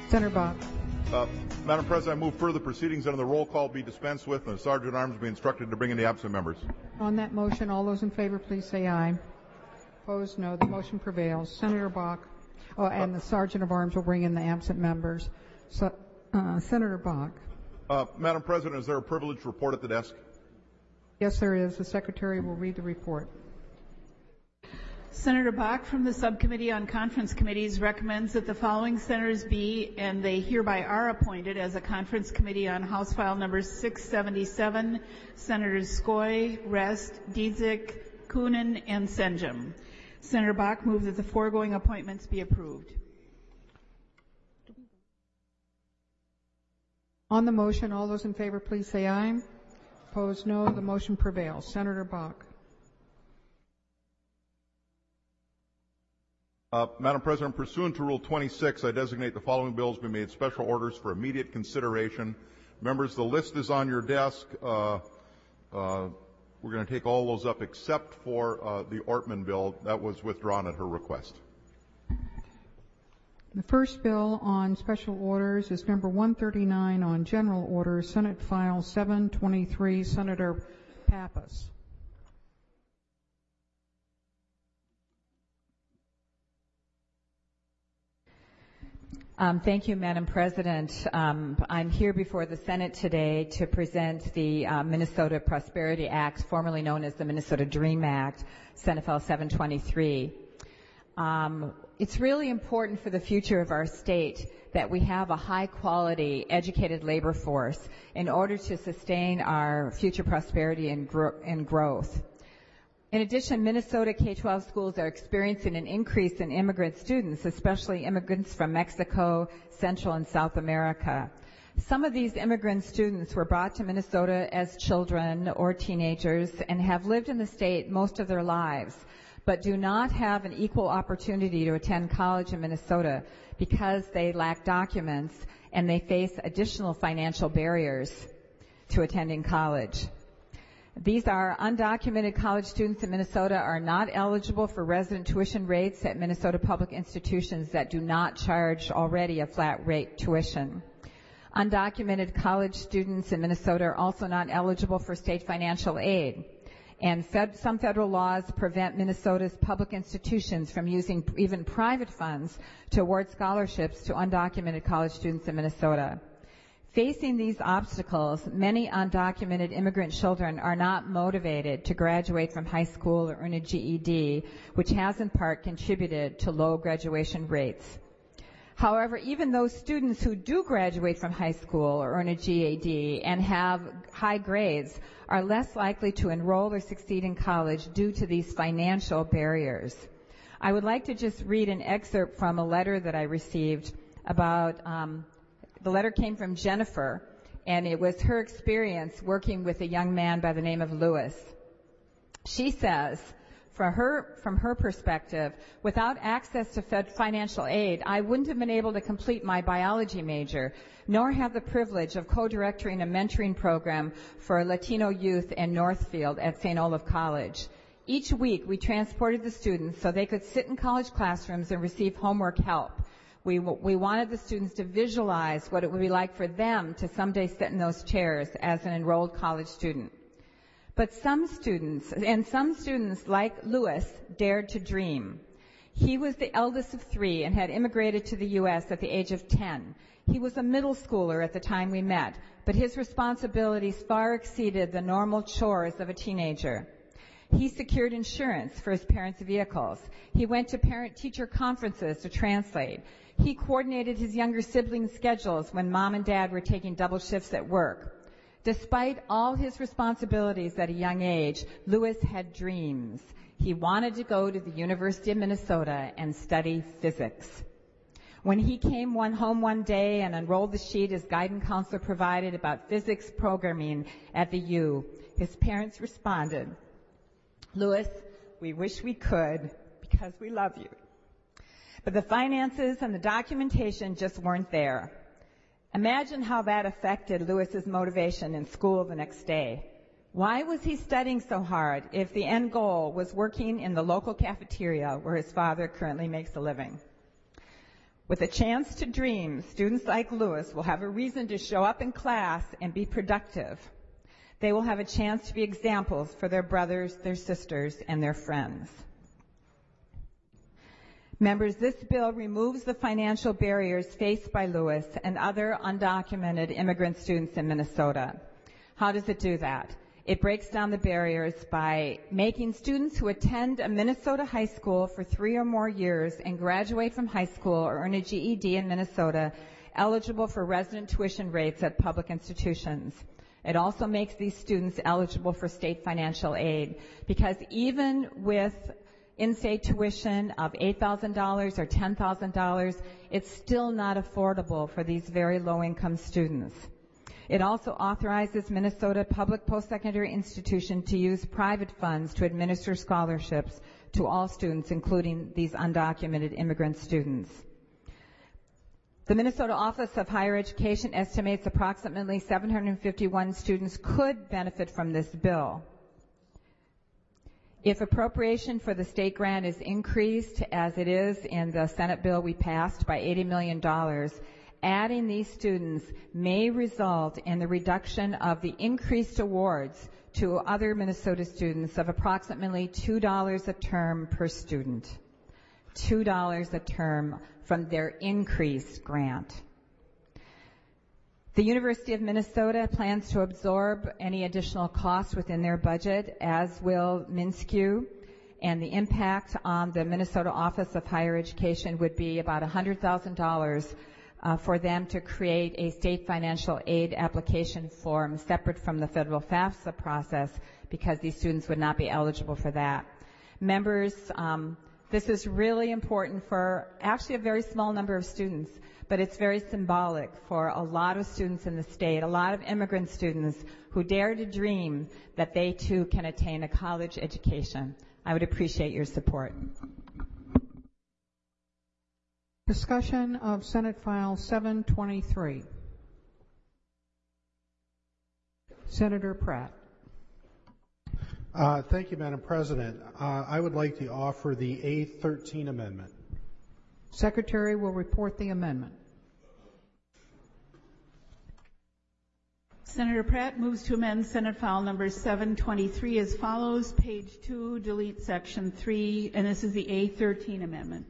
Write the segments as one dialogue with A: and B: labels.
A: Senator Bach.
B: Madam President, I move further proceedings under the roll call be dispensed with and the Sergeant at Arms be instructed to bring in the absent members.
A: On that motion, all those in favor, please say aye. Opposed, no. The motion prevails. Senator Bach. And the Sergeant of Arms will bring in the absent members. Senator Bach.
B: Madam President, is there a privileged report at the desk?
A: Yes, there is. The Secretary will read the report.
C: Senator Bach from the Subcommittee on Conference Committees recommends that the following senators be, and they hereby are appointed as a conference committee on House File number 677, Senators Skoy, Rest, Dietzick, Coonan, and Senjum. Senator Bach moved that the foregoing appointments be approved.
A: On the motion, all those in favor, please say aye. Opposed, no. The motion prevails. Senator Bach.
B: Madam President, pursuant to Rule 26, I designate the following bills be made special orders for immediate consideration. Members, the list is on your desk. We're going to take all those up except for the Ortman bill. That was withdrawn at her request.
A: The first bill on special orders is number 139 on general orders, Senate File 723, Senator Pappas.
D: Thank you, Madam President. I'm here before the Senate today to present the Minnesota Prosperity Act, formerly known as the Minnesota DREAM Act, Senate File 723. It's really important for the future of our state that we have a high-quality, educated labor force in order to sustain our future prosperity and growth. In addition, Minnesota K-12 schools are experiencing an increase in immigrant students, especially immigrants from Mexico, Central and South America. Some of these immigrant students were brought to Minnesota as children or teenagers and have lived in the state most of their lives, but do not have an equal opportunity to attend college in Minnesota because they lack documents and they face additional financial barriers to attending college. These are undocumented college students in Minnesota are not eligible for resident tuition rates at Minnesota public institutions that do not charge already a flat rate tuition. Undocumented college students in Minnesota are also not eligible for state financial aid. And some federal laws prevent Minnesota's public institutions from using even private funds to award scholarships to undocumented college students in Minnesota. Facing these obstacles, many undocumented immigrant children are not motivated to graduate from high school or earn a GED, which has in part contributed to low graduation rates. However, even those students who do graduate from high school or earn a GED and have high grades are less likely to enroll or succeed in college due to these financial barriers. I would like to just read an excerpt from a letter that I received about the letter came from Jennifer, and it was her experience working with a young man by the name of Lewis. She says, from her perspective, without access to financial aid, I wouldn't have been able to complete my biology major, nor have the privilege of co-directing a mentoring program for Latino youth in Northfield at St. Olaf College. Each week, we transported the students so they could sit in college classrooms and receive homework help. We wanted the students to visualize what it would be like for them to someday sit in those chairs as an enrolled college student. But some students like Lewis dared to dream. He was the eldest of 3 and had immigrated to the U.S. at the age of 10. He was a middle schooler at the time we met, but his responsibilities far exceeded the normal chores of a teenager. He secured insurance for his parents' vehicles. He went to parent-teacher conferences to translate. He coordinated his younger siblings' schedules when mom and dad were taking double shifts at work. Despite all his responsibilities at a young age, Lewis had dreams. He wanted to go to the University of Minnesota and study physics. When he came home one day and unrolled the sheet his guidance counselor provided about physics programming at the U, his parents responded, "Lewis, we wish we could because we love you." But the finances and the documentation just weren't there. Imagine how that affected Lewis's motivation in school the next day. Why was he studying so hard if the end goal was working in the local cafeteria where his father currently makes a living? With a chance to dream, students like Lewis will have a reason to show up in class and be productive. They will have a chance to be examples for their brothers, their sisters, and their friends. Members, this bill removes the financial barriers faced by Lewis and other undocumented immigrant students in Minnesota. How does it do that? It breaks down the barriers by making students who attend a Minnesota high school for 3 or more years and graduate from high school or earn a GED in Minnesota eligible for resident tuition rates at public institutions. It also makes these students eligible for state financial aid because even with in-state tuition of $8,000 or $10,000, it's still not affordable for these very low-income students. It also authorizes Minnesota public post-secondary institutions to use private funds to administer scholarships to all students, including these undocumented immigrant students. The Minnesota Office of Higher Education estimates approximately 751 students could benefit from this bill. If appropriation for the state grant is increased, as it is in the Senate bill we passed, by $80 million, adding these students may result in the reduction of the increased awards to other Minnesota students of approximately $2 a term per student. $2 a term from their increased grant. The University of Minnesota plans to absorb any additional costs within their budget, as will MnSCU, and the impact on the Minnesota Office of Higher Education would be about $100,000 for them to create a state financial aid application form separate from the federal FAFSA process because these students would not be eligible for that. Members, this is really important for actually a very small number of students, but it's very symbolic for a lot of students in the state, a lot of immigrant students who dare to dream that they too can attain a college education. I would appreciate your support.
A: Discussion of Senate File 723. Senator Pratt.
E: Thank you, Madam President. I would like to offer the A13 amendment.
A: Secretary will report the amendment.
C: Senator Pratt moves to amend Senate File number 723 as follows. Page 2, delete Section 3, and this is the A13 amendment.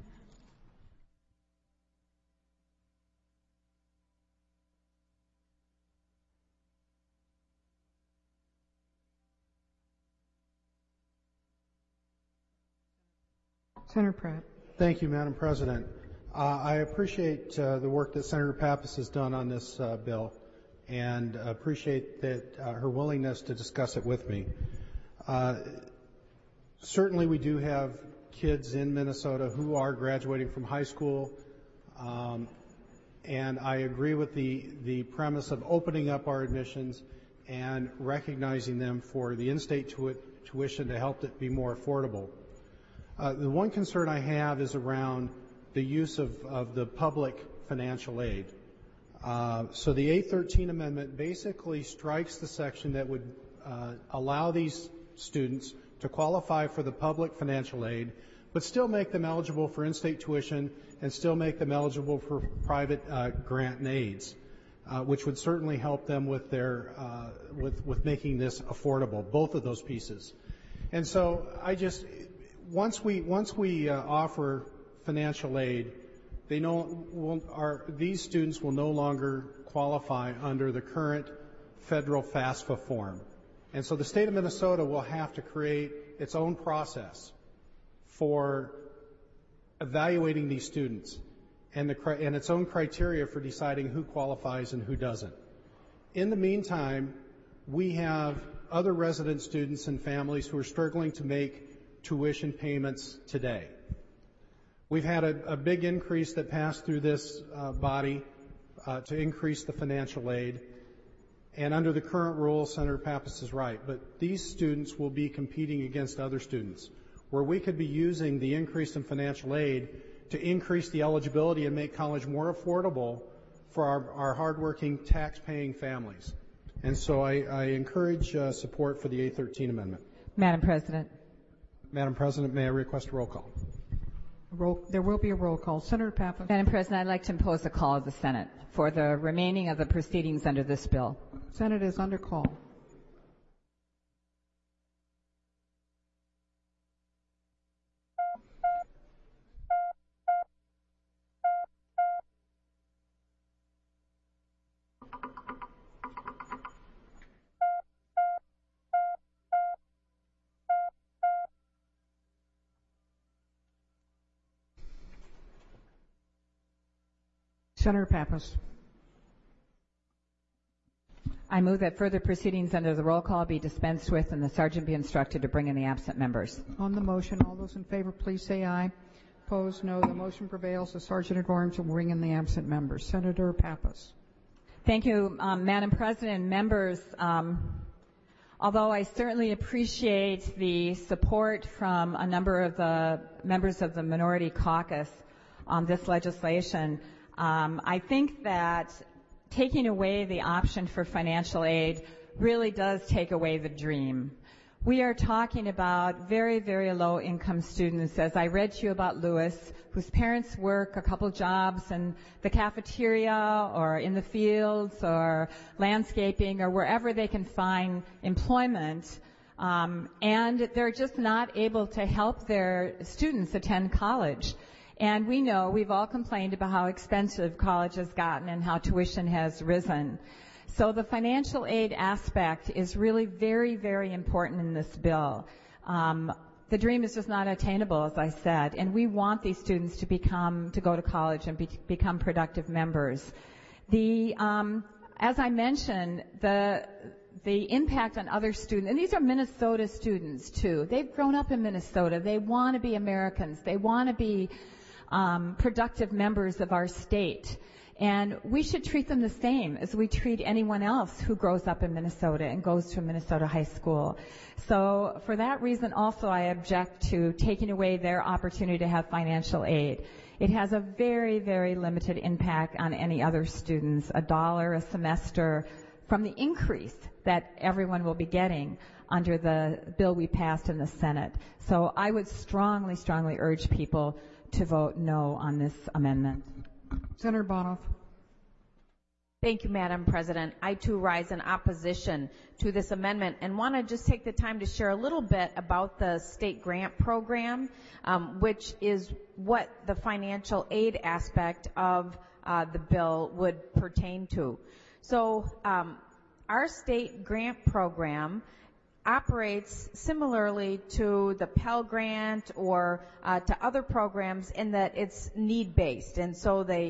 A: Senator Pratt.
E: Thank you, Madam President. I appreciate the work that Senator Pappas has done on this bill and appreciate that her willingness to discuss it with me. Certainly we do have kids in Minnesota who are graduating from high school, and I agree with the premise of opening up our admissions and recognizing them for the in-state tuition to help it be more affordable. The one concern I have is around the use of the public financial aid. So the A13 amendment basically strikes the section that would allow these students to qualify for the public financial aid, but still make them eligible for in-state tuition and still make them eligible for private grant and aids, which would certainly help them with their with making this affordable, both of those pieces. And so once we offer financial aid, these students will no longer qualify under the current federal FAFSA form. And so the state of Minnesota will have to create its own process for evaluating these students and its own criteria for deciding who qualifies and who doesn't. In the meantime, we have other resident students and families who are struggling to make tuition payments today. We've had a big increase that passed through this body to increase the financial aid. And under the current rules, Senator Pappas is right, but these students will be competing against other students, where we could be using the increase in financial aid to increase the eligibility and make college more affordable for our hardworking, tax-paying families. And so I encourage support for the A13 amendment.
D: Madam President.
E: Madam President, may I request a roll call?
A: There will be a roll call. Senator Pappas.
D: Madam President, I'd like to impose a call of the Senate for the remaining of the proceedings under this bill.
A: Senate is under call. Senator Pappas.
D: I move that further proceedings under the roll call be dispensed with and the sergeant be instructed to bring in the absent members.
A: On the motion, all those in favor, please say aye. Opposed, no. The motion prevails. The sergeant at arms will bring in the absent members. Senator Pappas.
D: Thank you, Madam President and members. Although I certainly appreciate the support from a number of the members of the minority caucus on this legislation, I think that taking away the option for financial aid really does take away the dream. We are talking about very, very low income students, as I read to you about Lewis, whose parents work a couple jobs in the cafeteria or in the fields or landscaping or wherever they can find employment, and they're just not able to help their students attend college. And we know, we've all complained about how expensive college has gotten and how tuition has risen. So the financial aid aspect is really very, very important in this bill. The dream is just not attainable, as I said, and we want these students to go to college and become productive members. As I mentioned, the impact on other students, and these are Minnesota students too. They've grown up in Minnesota. They want to be Americans. They want to be productive members of our state. And we should treat them the same as we treat anyone else who grows up in Minnesota and goes to a Minnesota high school. So for that reason also I object to taking away their opportunity to have financial aid. It has a very, very limited impact on any other students, $1 a semester from the increase that everyone will be getting under the bill we passed in the Senate. So I would strongly, strongly urge people to vote no on this amendment.
A: Senator Bonoff.
F: Thank you, Madam President. I, too, rise in opposition to this amendment and want to just take the time to share a little bit about the state grant program, which is what the financial aid aspect of the bill would pertain to. So our state grant program operates similarly to the Pell Grant or to other programs in that it's need-based. And so they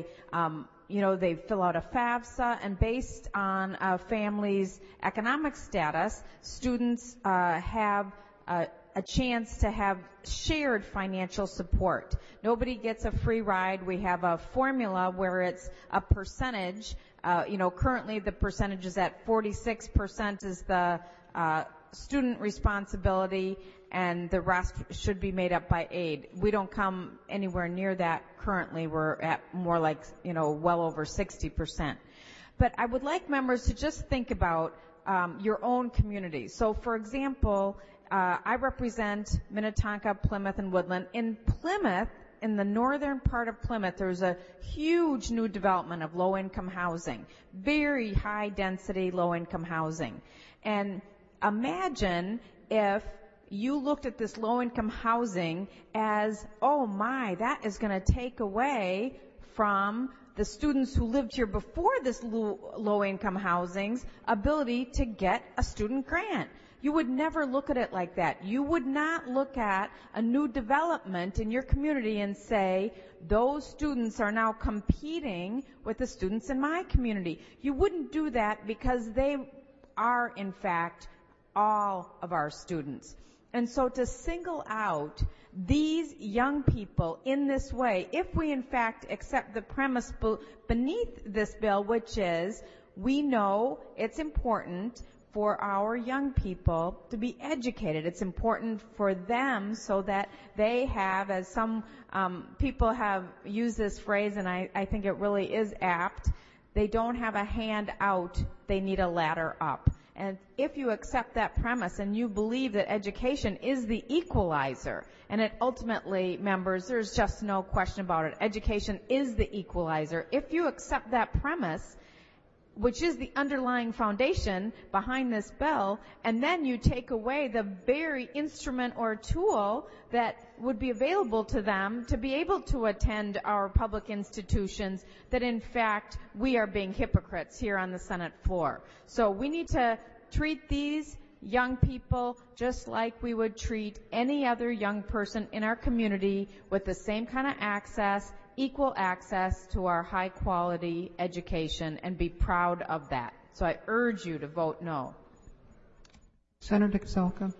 F: fill out a FAFSA, and based on a family's economic status, students have a chance to have shared financial support. Nobody gets a free ride. We have a formula where it's a percentage. Currently the percentage is at 46% is the student responsibility, and the rest should be made up by aid. We don't come anywhere near that currently. We're at more like, well over 60%. But I would like members to just think about your own community. So, for example, I represent Minnetonka, Plymouth, and Woodland. In Plymouth, in the northern part of Plymouth, there's a huge new development of low-income housing, very high-density low-income housing. And imagine if you looked at this low-income housing as, oh my, that is going to take away from the students who lived here before this low-income housing's ability to get a student grant. You would never look at it like that. You would not look at a new development in your community and say, those students are now competing with the students in my community. You wouldn't do that because they are, in fact, all of our students. And so to single out these young people in this way, if we in fact accept the premise beneath this bill, which is we know it's important for our young people to be educated. It's important for them so that they have, as some people have used this phrase, and I think it really is apt, they don't have a hand out, they need a ladder up. And if you accept that premise and you believe that education is the equalizer, and it ultimately, members, there's just no question about it, education is the equalizer. If you accept that premise, which is the underlying foundation behind this bill, and then you take away the very instrument or tool that would be available to them to be able to attend our public institutions, that in fact we are being hypocrites here on the Senate floor. So we need to treat these young people just like we would treat any other young person in our community, with the same kind of access, equal access to our high-quality education, and be proud of that. So I urge you to vote no.
A: Senator Gazelka.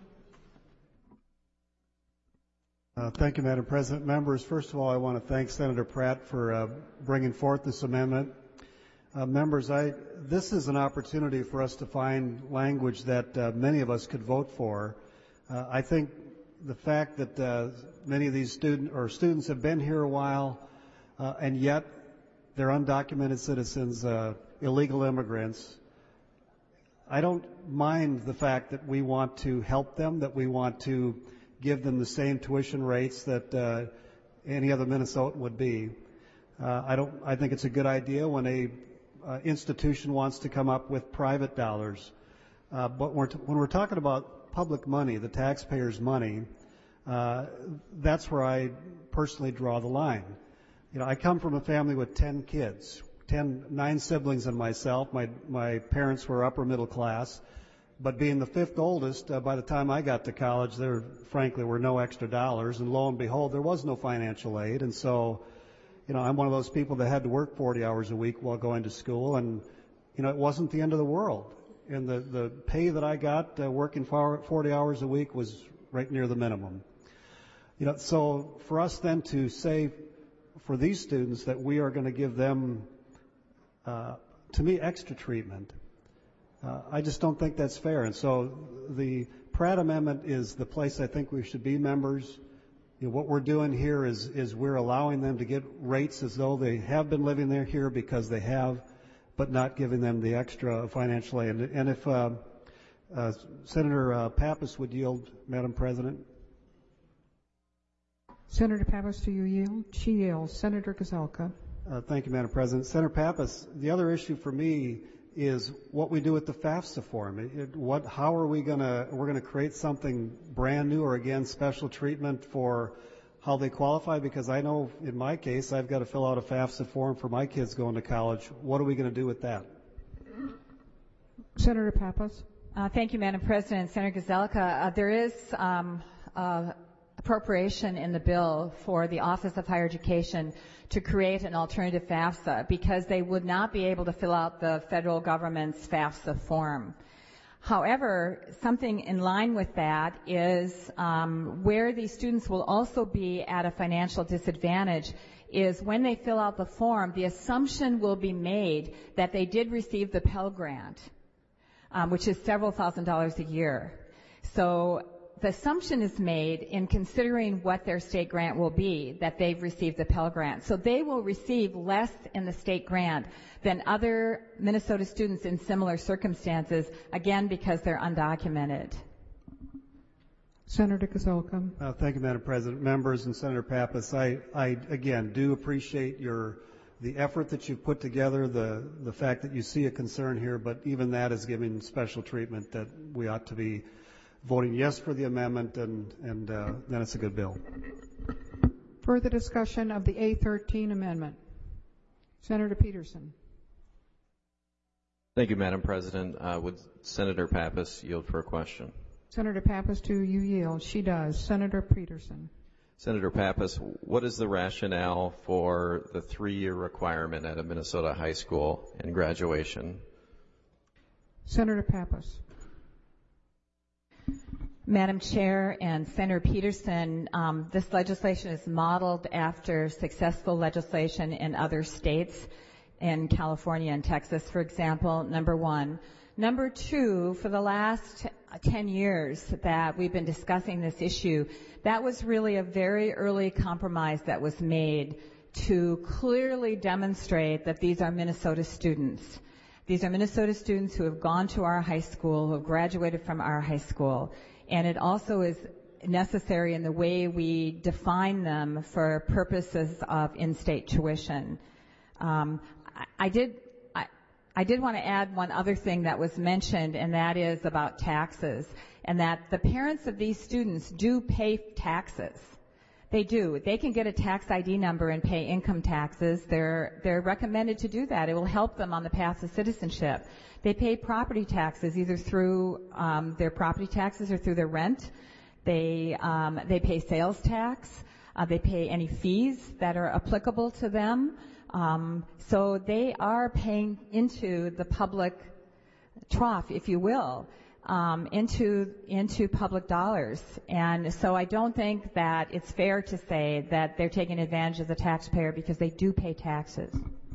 E: Thank you, Madam President. Members, first of all, I want to thank Senator Pratt for bringing forth this amendment. Members, this is an opportunity for us to find language that many of us could vote for. I think the fact that many of these students have been here a while, and yet they're undocumented citizens, illegal immigrants. I don't mind the fact that we want to help them, that we want to give them the same tuition rates that any other Minnesotan would be. I think it's a good idea when a institution wants to come up with private dollars. But when we're talking about public money, the taxpayers' money, that's where I personally draw the line. You know, I come from a family with 10 kids, 9 siblings and myself. My parents were upper middle class, but being the 5th oldest, by the time I got to college, there frankly were no extra dollars, and lo and behold, there was no financial aid. And so, you know, I'm one of those people that had to work 40 hours a week while going to school, and, you know, it wasn't the end of the world. And the pay that I got working 40 hours a week was right near the minimum. You know, so for us then to say for these students that we are going to give them, to me, extra treatment, I just don't think that's fair. And so the Pratt Amendment is the place I think we should be, members. You know, what we're doing here is we're allowing them to get rates as though they have been living there here because they have, but not giving them the extra financial aid. And if Senator Pappas would yield, Madam President.
A: Senator Pappas, do you yield? She yields. Senator Gazelka.
E: Thank you, Madam President. Senator Pappas, the other issue for me is what we do with the FAFSA form. How are we're going to create something brand new, or again special treatment for how they qualify? Because I know in my case I've got to fill out a FAFSA form for my kids going to college. What are we going to do with that?
A: Senator Pappas.
D: Thank you, Madam President. Senator Gazelka, there is appropriation in the bill for the Office of Higher Education to create an alternative FAFSA, because they would not be able to fill out the federal government's FAFSA form. However, something in line with that is where these students will also be at a financial disadvantage is when they fill out the form, the assumption will be made that they did receive the Pell Grant, which is several $1,000s a year. So the assumption is made in considering what their state grant will be that they've received the Pell Grant. So they will receive less in the state grant than other Minnesota students in similar circumstances, again, because they're undocumented.
A: Senator Gazelka.
E: Thank you, Madam President. Members and Senator Pappas, I again do appreciate the effort that you've put together, the fact that you see a concern here, but even that is giving special treatment that we ought to be voting yes for the amendment, and then it's a good bill.
A: Further discussion of the A13 amendment. Senator Peterson.
G: Thank you, Madam President. Would Senator Pappas yield for a question?
A: Senator Pappas, do you yield? She does. Senator Peterson.
G: Senator Pappas, what is the rationale for the 3-year requirement at a Minnesota high school in graduation?
A: Senator Pappas.
D: Madam Chair and Senator Peterson, this legislation is modeled after successful legislation in other states, in California and Texas, for example, number one. Number two, for the last 10 years that we've been discussing this issue, that was really a very early compromise that was made to clearly demonstrate that these are Minnesota students, These are Minnesota students who have gone to our high school, who have graduated from our high school, and it also is necessary in the way we define them for purposes of in-state tuition. I did want to add one other thing that was mentioned, and that is about taxes, and that the parents of these students do pay taxes. They do. They can get a tax ID number and pay income taxes. They're recommended to do that. It will help them on the path to citizenship. They pay property taxes either through their property taxes or through their rent. They pay sales tax. They pay any fees that are applicable to them. So they are paying into the public trough, if you will, into public dollars. And so I don't think that it's fair to say that they're taking advantage of the taxpayer because they do pay taxes.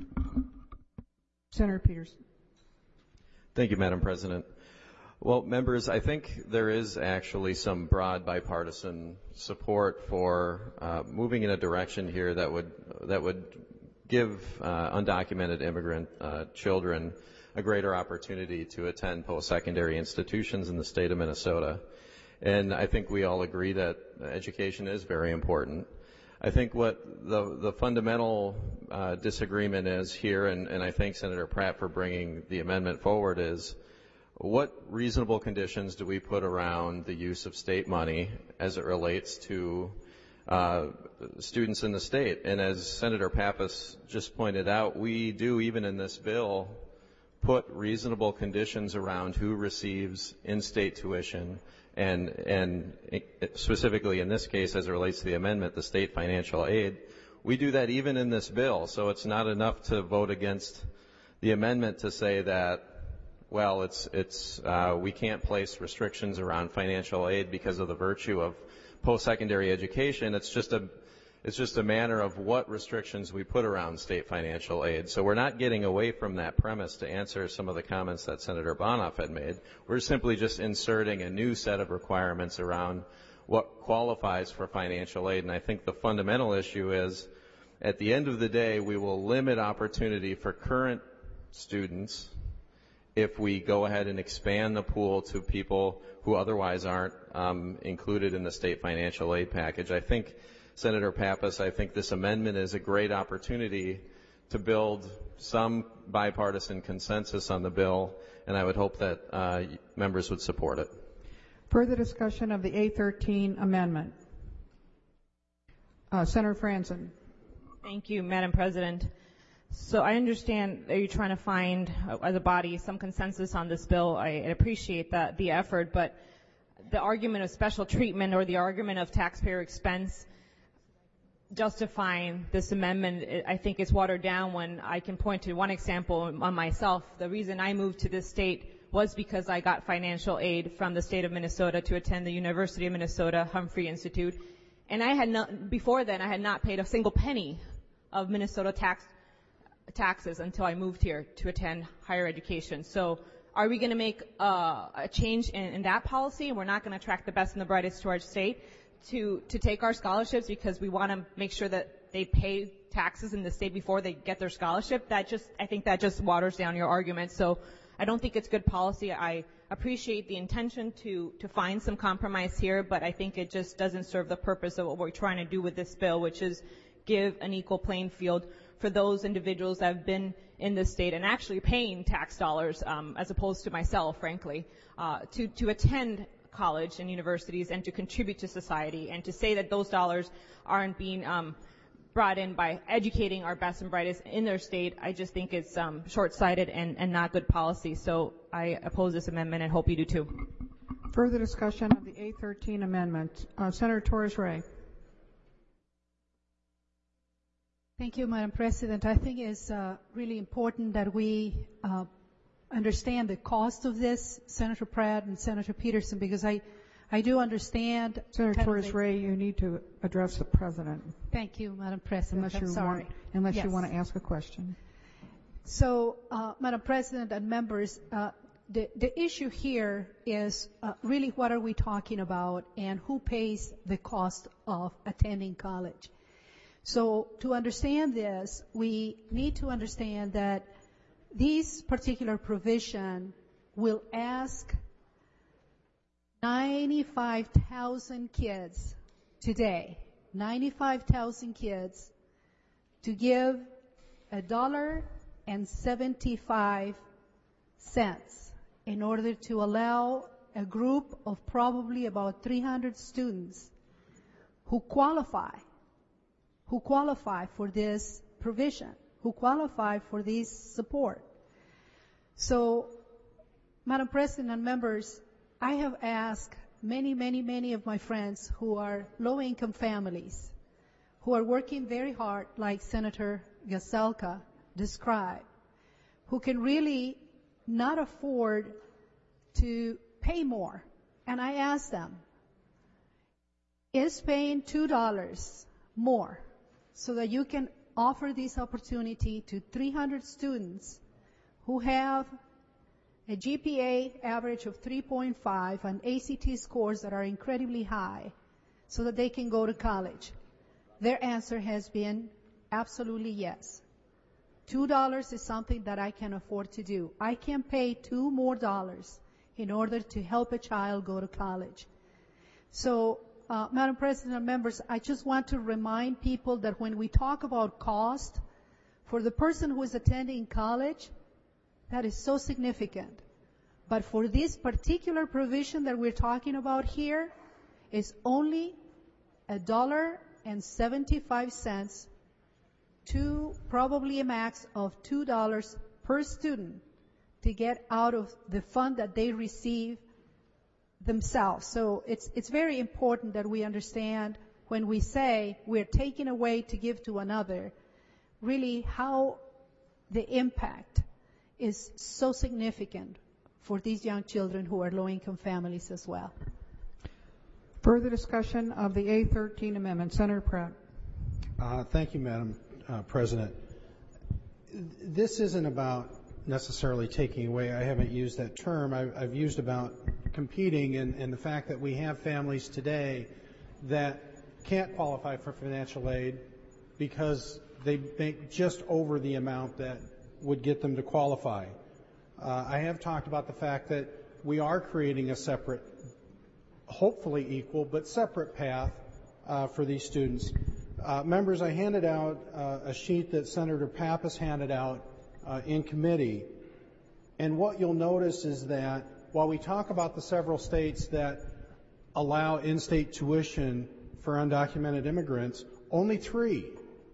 A: Senator Peterson.
G: Thank you, Madam President. Well, members, I think there is actually some broad bipartisan support for moving in a direction here that would give undocumented immigrant children a greater opportunity to attend post-secondary institutions in the state of Minnesota. And I think we all agree that education is very important. I think what the fundamental disagreement is here, and I thank Senator Pratt for bringing the amendment forward, is what reasonable conditions do we put around the use of state money as it relates to students in the state? And as Senator Pappas just pointed out, we do, even in this bill, put reasonable conditions around who receives in-state tuition, and specifically in this case, as it relates to the amendment, the state financial aid. We do that even in this bill, so it's not enough to vote against the amendment to say that, well, we can't place restrictions around financial aid because of the virtue of post-secondary education. It's just a matter of what restrictions we put around state financial aid. So we're not getting away from that premise to answer some of the comments that Senator Bonoff had made. We're simply just inserting a new set of requirements around what qualifies for financial aid. And I think the fundamental issue is, at the end of the day, we will limit opportunity for current students if we go ahead and expand the pool to people who otherwise aren't included in the state financial aid package. I think, Senator Pappas, I think this amendment is a great opportunity to build some bipartisan consensus on the bill, and I would hope that members would support it.
A: Further discussion of the A13 amendment. Senator Franzen.
H: Thank you, Madam President. So I understand that you're trying to find, as a body, some consensus on this bill. I appreciate the effort, but the argument of special treatment or the argument of taxpayer expense justifying this amendment, I think it's watered down when I can point to one example on myself. The reason I moved to this state was because I got financial aid from the state of Minnesota to attend the University of Minnesota Humphrey Institute. And I had not, before then, I had not paid a single penny of Minnesota taxes until I moved here to attend higher education. So are we going to make a change in that policy, and we're not going to attract the best and the brightest to our state to take our scholarships because we want to make sure that they pay taxes in the state before they get their scholarship? I think that just waters down your argument. So I don't think it's good policy. I appreciate the intention to find some compromise here, but I think it just doesn't serve the purpose of what we're trying to do with this bill, which is give an equal playing field for those individuals that have been in this state and actually paying tax dollars, as opposed to myself, frankly, to attend college and universities and to contribute to society, and to say that those dollars aren't being brought in by educating our best and brightest in their state, I just think it's short-sighted and not good policy. So I oppose this amendment and hope you do too.
A: Further discussion of the A13 amendment. Senator Torres-Ray.
I: Thank you, Madam President. I think it's really important that we understand the cost of this, Senator Pratt and Senator Peterson, because I do understand.
A: Senator Torres-Ray, you need to address the President.
I: Thank you, Madam President.
A: Unless you want to ask a question.
I: So, Madam President and members, the issue here is really what are we talking about and who pays the cost of attending college. So to understand this, we need to understand that this particular provision will ask 95,000 kids today, 95,000 kids, to give $1.75 in order to allow a group of probably about 300 students who qualify for this provision, who qualify for this support. So, Madam President and members, I have asked many of my friends who are low-income families, who are working very hard, like Senator Gazelka described, who can really not afford to pay more. And I asked them, is paying $2 more so that you can offer this opportunity to 300 students who have a GPA average of 3.5 and ACT scores that are incredibly high so that they can go to college? Their answer has been absolutely yes. $2 is something that I can afford to do. I can pay $2 more in order to help a child go to college. So, Madam President and members, I just want to remind people that when we talk about cost, for the person who is attending college, that is so significant. But for this particular provision that we're talking about here, is only $1.75 to probably a max of $2 per student to get out of the fund that they receive themselves. So it's very important that we understand when we say we're taking away to give to another, really how the impact is so significant for these young children who are low-income families as well.
A: Further discussion of the A13 amendment. Senator Pratt.
E: Thank you, Madam President. This isn't about necessarily taking away. I haven't used that term. I've used about competing and the fact that we have families today that can't qualify for financial aid because they make just over the amount that would get them to qualify. I have talked about the fact that we are creating a separate, hopefully equal, but separate path for these students. Members, I handed out a sheet that Senator Pappas handed out in committee, and what you'll notice is that while we talk about the several states that allow in-state tuition for undocumented immigrants, only three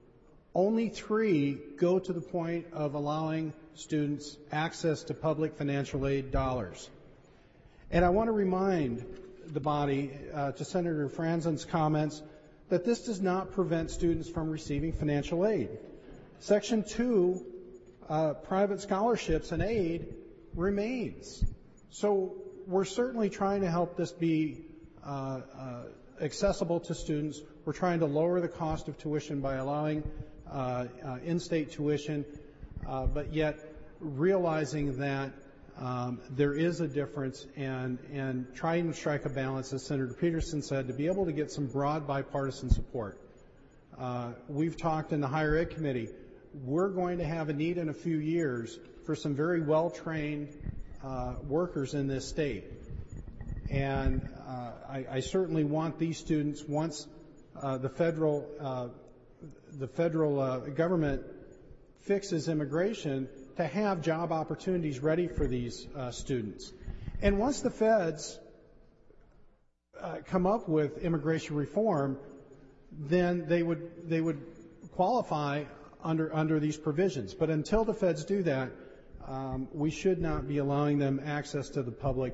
E: go to the point of allowing students access to public financial aid dollars. And I want to remind the body, to Senator Franzen's comments, that this does not prevent students from receiving financial aid. Section 2, private scholarships and aid, remains. So we're certainly trying to help this be accessible to students. We're trying to lower the cost of tuition by allowing in-state tuition, but yet realizing that there is a difference and trying to strike a balance, as Senator Peterson said, to be able to get some broad bipartisan support. We've talked in the Higher Ed Committee. We're going to have a need in a few years for some very well-trained workers in this state. And I certainly want these students, once the federal government fixes immigration, to have job opportunities ready for these students. And once the feds come up with immigration reform, then they would qualify under these provisions. But until the feds do that, we should not be allowing them access to the public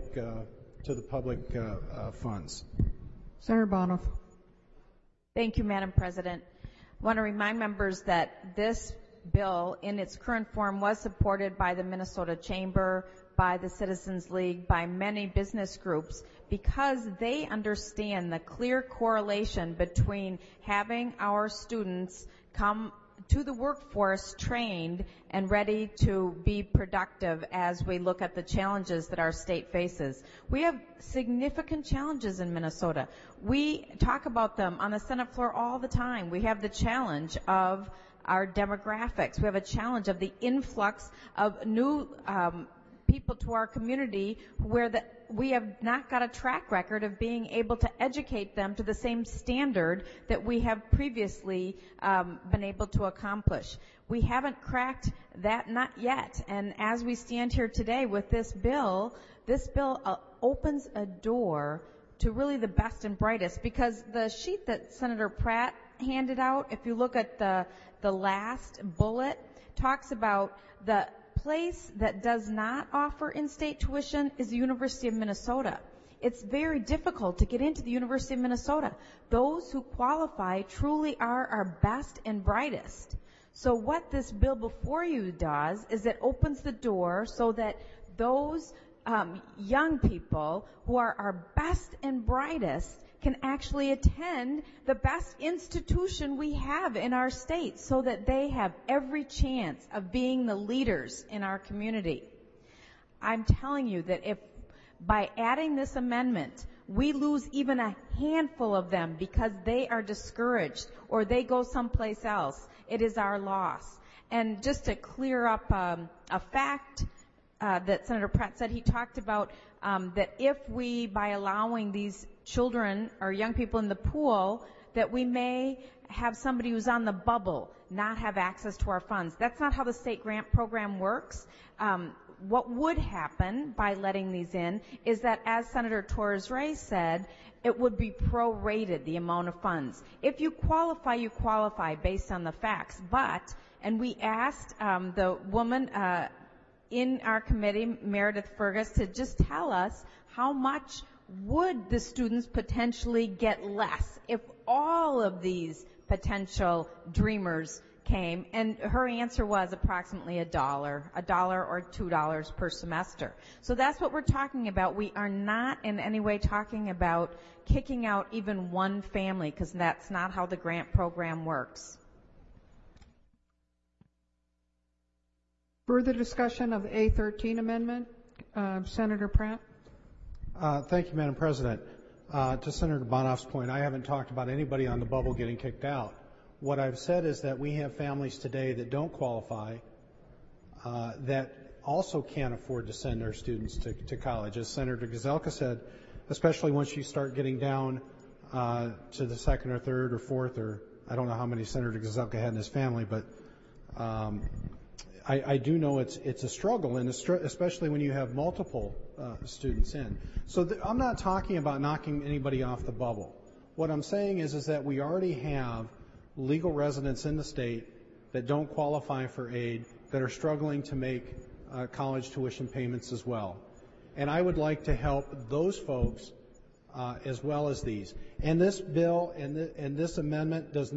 E: funds.
A: Senator Bonoff.
F: Thank you, Madam President. I want to remind members that this bill in its current form was supported by the Minnesota Chamber, by the Citizens League, by many business groups, because they understand the clear correlation between having our students come to the workforce trained and ready to be productive as we look at the challenges that our state faces. We have significant challenges in Minnesota. We talk about them on the Senate floor all the time. We have the challenge of our demographics. We have a challenge of the influx of new people to our community where we have not got a track record of being able to educate them to the same standard that we have previously been able to accomplish. We haven't cracked that nut yet. And as we stand here today with this bill opens a door to really the best and brightest, because the sheet that Senator Pratt handed out, if you look at the last bullet, talks about the place that does not offer in-state tuition is the University of Minnesota. It's very difficult to get into the University of Minnesota. Those who qualify truly are our best and brightest. So what this bill before you does is it opens the door so that those young people who are our best and brightest can actually attend the best institution we have in our state so that they have every chance of being the leaders in our community. I'm telling you that if by adding this amendment, we lose even a handful of them because they are discouraged or they go someplace else, it is our loss. And just to clear up a fact that Senator Pratt said, he talked about that if we, by allowing these children or young people in the pool, that we may have somebody who's on the bubble not have access to our funds. That's not how the state grant program works. What would happen by letting these in is that, as Senator Torres-Reyes said, it would be prorated, the amount of funds. If you qualify based on the facts. And we asked the woman in our committee, Meredith Fergus, to just tell us how much would the students potentially get less if all of these potential dreamers came, and her answer was approximately $1 or $2 per semester. So that's what we're talking about. We are not in any way talking about kicking out even one family, because that's not how the grant program works.
A: Further discussion of the A13 amendment? Senator Pratt?
E: Thank you, Madam President. To Senator Bonoff's point, I haven't talked about anybody on the bubble getting kicked out. What I've said is that we have families today that don't qualify that also can't afford to send their students to college. As Senator Gazelka said, especially once you start getting down to the second or third or fourth, or I don't know how many Senator Gazelka had in his family, but I do know it's a struggle, and especially when you have multiple students in. So I'm not talking about knocking anybody off the bubble. What I'm saying is that we already have legal residents in the state that don't qualify for aid that are struggling to make college tuition payments as well. And I would like to help those folks as well as these. And this bill and this amendment does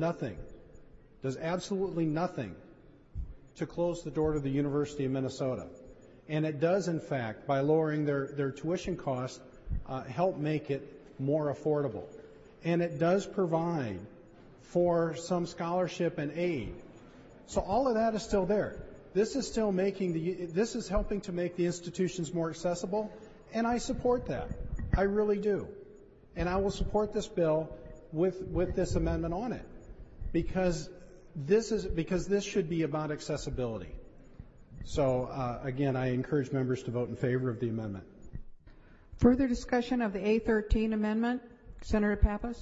E: absolutely nothing to close the door to the University of Minnesota. And it does, in fact, by lowering their tuition costs, help make it more affordable. And it does provide for some scholarship and aid. So all of that is still there. This is still this is helping to make the institutions more accessible, and I support that. I really do. And I will support this bill with this amendment on it, because this should be about accessibility. So again, I encourage members to vote in favor of the amendment.
A: Further discussion of the A13 amendment? Senator Pappas?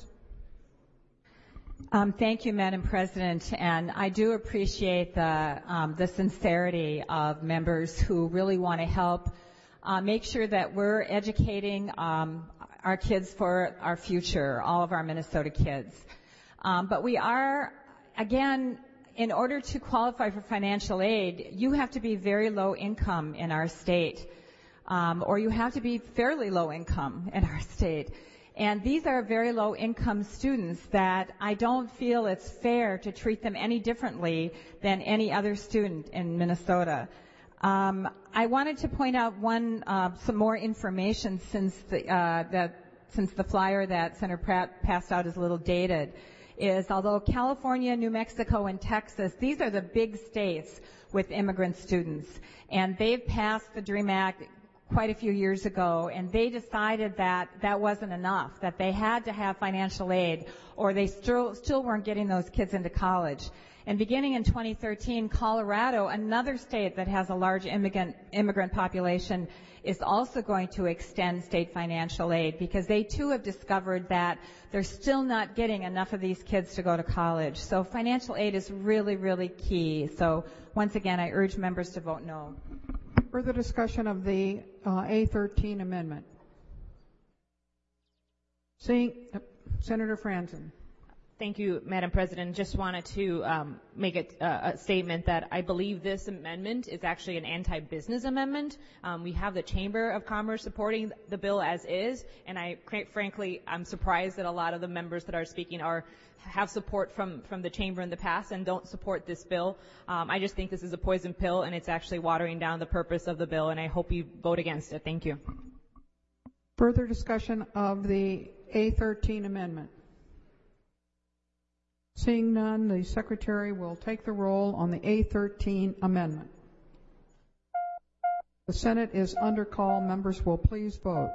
D: Thank you, Madam President, and I do appreciate the sincerity of members who really want to help make sure that we're educating our kids for our future, all of our Minnesota kids. But we are, again, in order to qualify for financial aid, you have to be very low income in our state, or you have to be fairly low income in our state. And these are very low-income students that I don't feel it's fair to treat them any differently than any other student in Minnesota. I wanted to point out some more information since the flyer that Senator Pratt passed out is a little dated. Is although California, New Mexico, and Texas, these are the big states with immigrant students, and they've passed the DREAM Act quite a few years ago, and they decided that that wasn't enough, that they had to have financial aid, or they still weren't getting those kids into college. And beginning in 2013, Colorado, another state that has a large immigrant population, is also going to extend state financial aid because they too have discovered that they're still not getting enough of these kids to go to college. So financial aid is really, really key. So once again, I urge members to vote no.
A: Further discussion of the A13 amendment? Seeing Senator Franzen.
H: Thank you, Madam President. Just wanted to make a statement that I believe this amendment is actually an anti-business amendment. We have the Chamber of Commerce supporting the bill as is, and frankly, I'm surprised that a lot of the members that are speaking have support from the Chamber in the past and don't support this bill. I just think this is a poison pill, and it's actually watering down the purpose of the bill, and I hope you vote against it. Thank you.
A: Further discussion of the A13 amendment? Seeing none, the Secretary will take the roll on the A13 amendment. The Senate is under call. Members will please vote.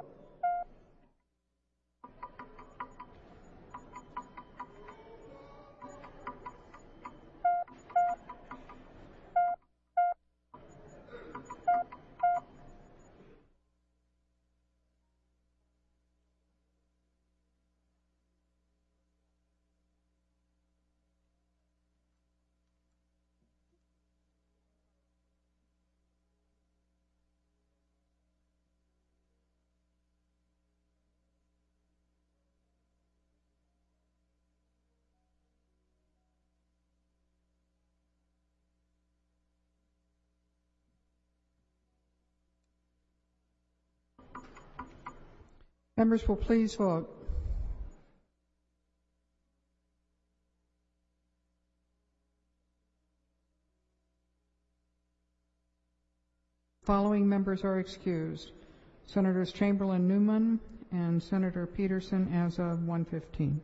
A: Members will please vote. Following members are excused: Senators Chamberlain, Newman, and Senator Peterson as of 1:15.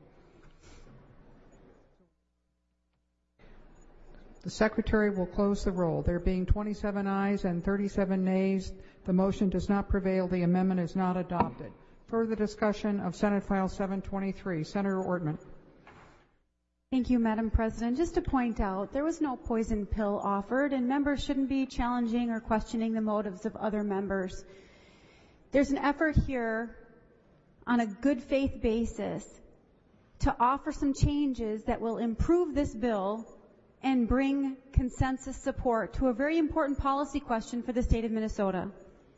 A: The Secretary will close the roll. There being 27 ayes and 37 nays, the motion does not prevail. The amendment is not adopted. Further discussion of Senate File 723. Senator Ortman.
J: Thank you, Madam President. Just to point out, there was no poison pill offered, and members shouldn't be challenging or questioning the motives of other members. There's an effort here on a good faith basis to offer some changes that will improve this bill and bring consensus support to a very important policy question for the state of Minnesota.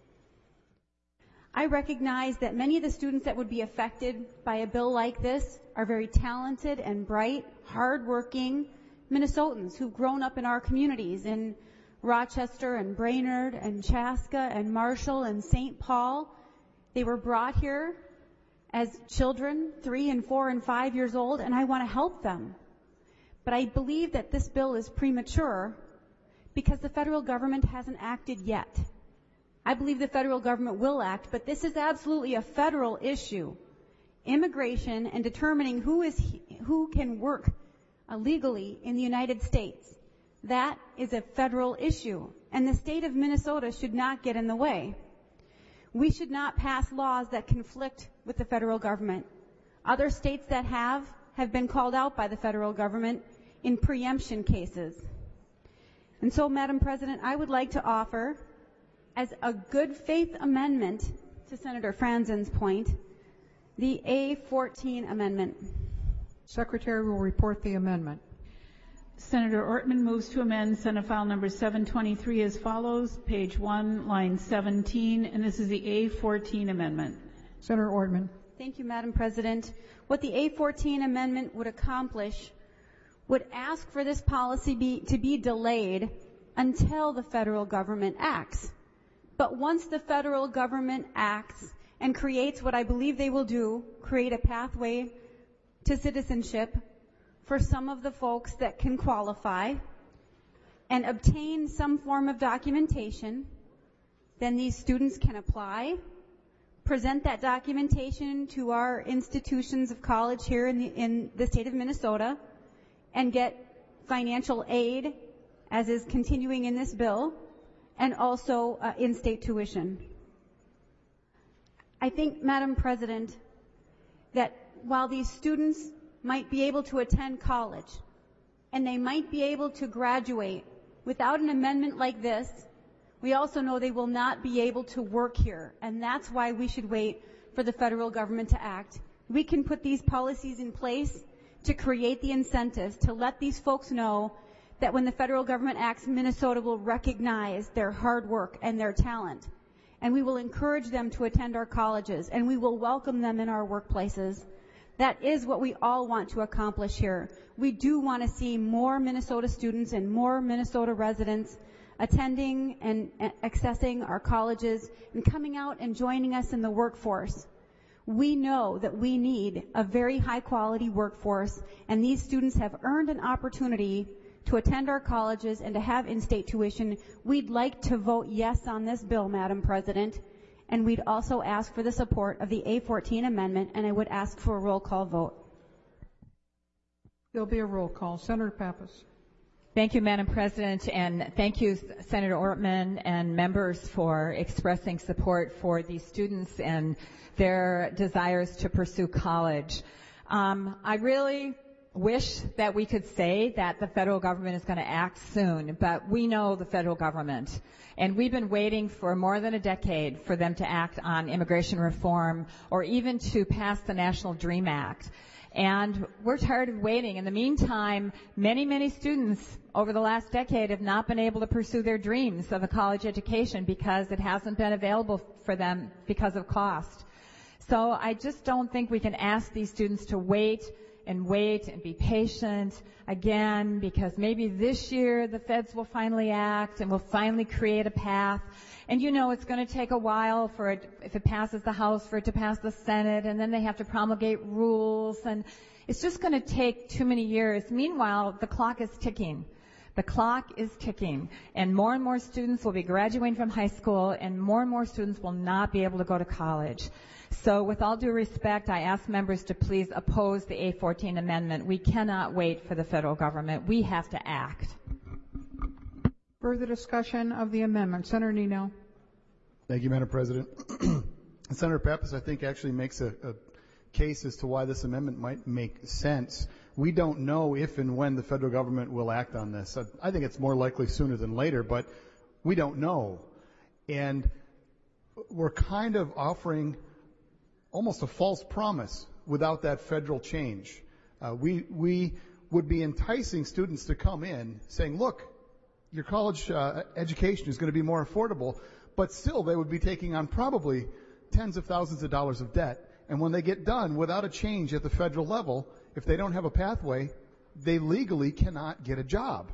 J: I recognize that many of the students that would be affected by a bill like this are very talented and bright, hardworking Minnesotans who've grown up in our communities in Rochester and Brainerd and Chaska and Marshall and St. Paul. They were brought here as children, 3 and 4 and 5 years old, and I want to help them. But I believe that this bill is premature because the federal government hasn't acted yet. I believe the federal government will act, but this is absolutely a federal issue. Immigration and determining who can work legally in the United States, that is a federal issue, and the state of Minnesota should not get in the way. We should not pass laws that conflict with the federal government. Other states that have been called out by the federal government in preemption cases. And so, Madam President, I would like to offer, as a good faith amendment to Senator Franzen's point, the A14 amendment.
A: Secretary will report the amendment.
C: Senator Ortman moves to amend Senate File Number 723 as follows, page 1, line 17, and this is the A14 amendment.
A: Senator Ortman.
J: Thank you, Madam President. What the A14 amendment would accomplish would ask for this policy to be delayed until the federal government acts. But once the federal government acts and creates what I believe they will do, create a pathway to citizenship for some of the folks that can qualify and obtain some form of documentation, then these students can apply, present that documentation to our institutions of college here in the state of Minnesota, and get financial aid, as is continuing in this bill, and also in-state tuition. I think, Madam President, that while these students might be able to attend college and they might be able to graduate without an amendment like this, we also know they will not be able to work here, and that's why we should wait for the federal government to act. We can put these policies in place to create the incentives to let these folks know that when the federal government acts, Minnesota will recognize their hard work and their talent, and we will encourage them to attend our colleges, and we will welcome them in our workplaces. That is what we all want to accomplish here. We do want to see more Minnesota students and more Minnesota residents attending and accessing our colleges and coming out and joining us in the workforce. We know that we need a very high quality workforce, and these students have earned an opportunity to attend our colleges and to have in-state tuition. We'd like to vote yes on this bill, Madam President, and we'd also ask for the support of the A14 amendment, and I would ask for a roll call vote.
A: There'll be a roll call. Senator Pappas.
D: Thank you, Madam President, and thank you, Senator Ortman and members, for expressing support for these students and their desires to pursue college. I really wish that we could say that the federal government is going to act soon, but we know the federal government, and we've been waiting for more than a decade for them to act on immigration reform or even to pass the National Dream Act. And we're tired of waiting. In the meantime, many, many students over the last decade have not been able to pursue their dreams of a college education because it hasn't been available for them because of cost. So I just don't think we can ask these students to wait and be patient again, because maybe this year the feds will finally act and will finally create a path. And you know it's going to take a while for it, if it passes the House, for it to pass the Senate, and then they have to promulgate rules, and it's just going to take too many years. Meanwhile, the clock is ticking. The clock is ticking, and more students will be graduating from high school, and more students will not be able to go to college. So with all due respect, I ask members to please oppose the A14 amendment. We cannot wait for the federal government. We have to act.
A: Further discussion of the amendment. Senator Nino.
K: Thank you, Madam President. Senator Pappas, I think, actually makes a case as to why this amendment might make sense. We don't know if and when the federal government will act on this. I think it's more likely sooner than later, but we don't know. And we're kind of offering almost a false promise without that federal change. We would be enticing students to come in saying, look, your college education is going to be more affordable, but still they would be taking on probably tens of thousands of dollars of debt. And when they get done without a change at the federal level, if they don't have a pathway, they legally cannot get a job.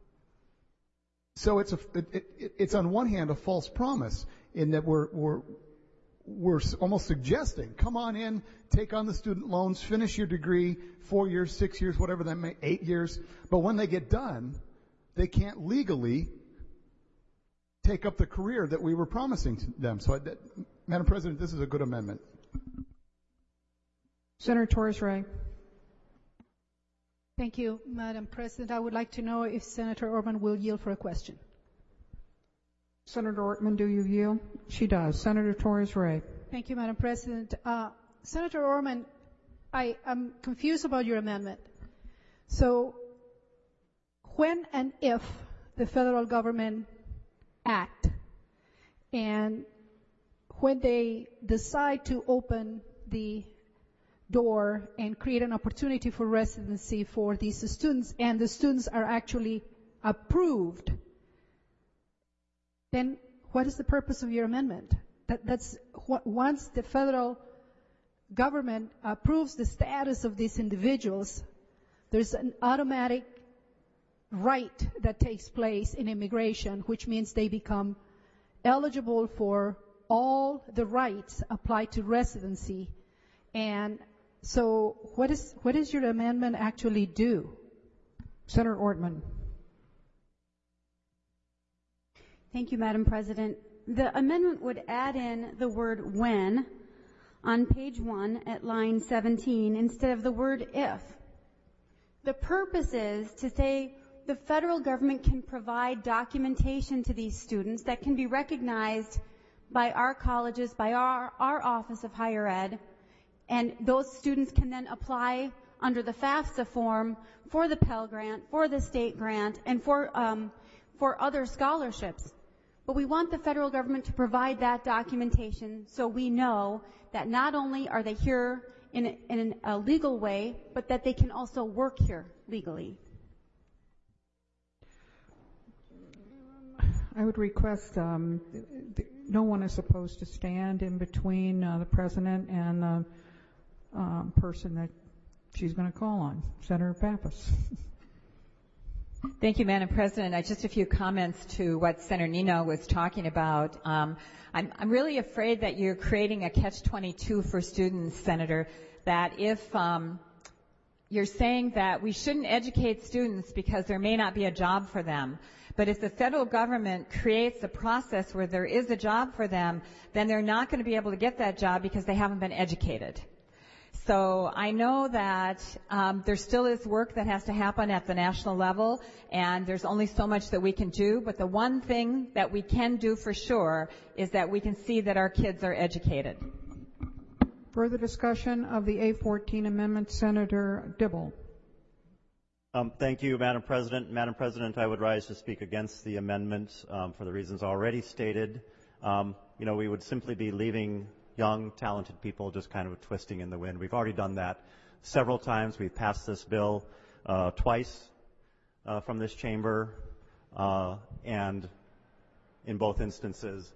K: So it's on one hand a false promise in that we're almost suggesting, come on in, take on the student loans, finish your degree, 4 years, 6 years, whatever that may, 8 years. But when they get done, they can't legally take up the career that we were promising to them. So, Madam President, this is a good amendment.
A: Senator Torres-Ray.
I: Thank you, Madam President. I would like to know if Senator Ortman will yield for a question.
A: Senator Ortman, do you yield? She does. Senator Torres-Ray.
I: Thank you, Madam President. Senator Ortman, I'm confused about your amendment. So when and if the federal government act and when they decide to open the door and create an opportunity for residency for these students, and the students are actually approved, then what is the purpose of your amendment? That's once the federal government approves the status of these individuals, there's an automatic right that takes place in immigration, which means they become eligible for all the rights applied to residency. And so what does your amendment actually do?
A: Senator Ortman.
J: Thank you, Madam President. The amendment would add in the word when on page 1 at line 17 instead of the word if. The purpose is to say the federal government can provide documentation to these students that can be recognized by our colleges, by our Office of Higher Ed, and those students can then apply under the FAFSA form for the Pell Grant, for the state grant, and for other scholarships. But we want the federal government to provide that documentation so we know that not only are they here in a legal way, but that they can also work here legally.
A: I would request no one is supposed to stand in between the president and the person that she's going to call on, Senator Pappas.
D: Thank you, Madam President. Just a few comments to what Senator Nino was talking about. I'm really afraid that you're creating a catch-22 for students, Senator, that if you're saying that we shouldn't educate students because there may not be a job for them, but if the federal government creates a process where there is a job for them, then they're not going to be able to get that job because they haven't been educated. So I know that there still is work that has to happen at the national level, and there's only so much that we can do, but the one thing that we can do for sure is that we can see that our kids are educated.
A: Further discussion of the A14 amendment, Senator Dibble.
L: Thank you, Madam President. Madam President, I would rise to speak against the amendment for the reasons already stated. We would simply be leaving young, talented people just kind of twisting in the wind. We've already done that several times. We've passed this bill twice from this chamber, and in both instances,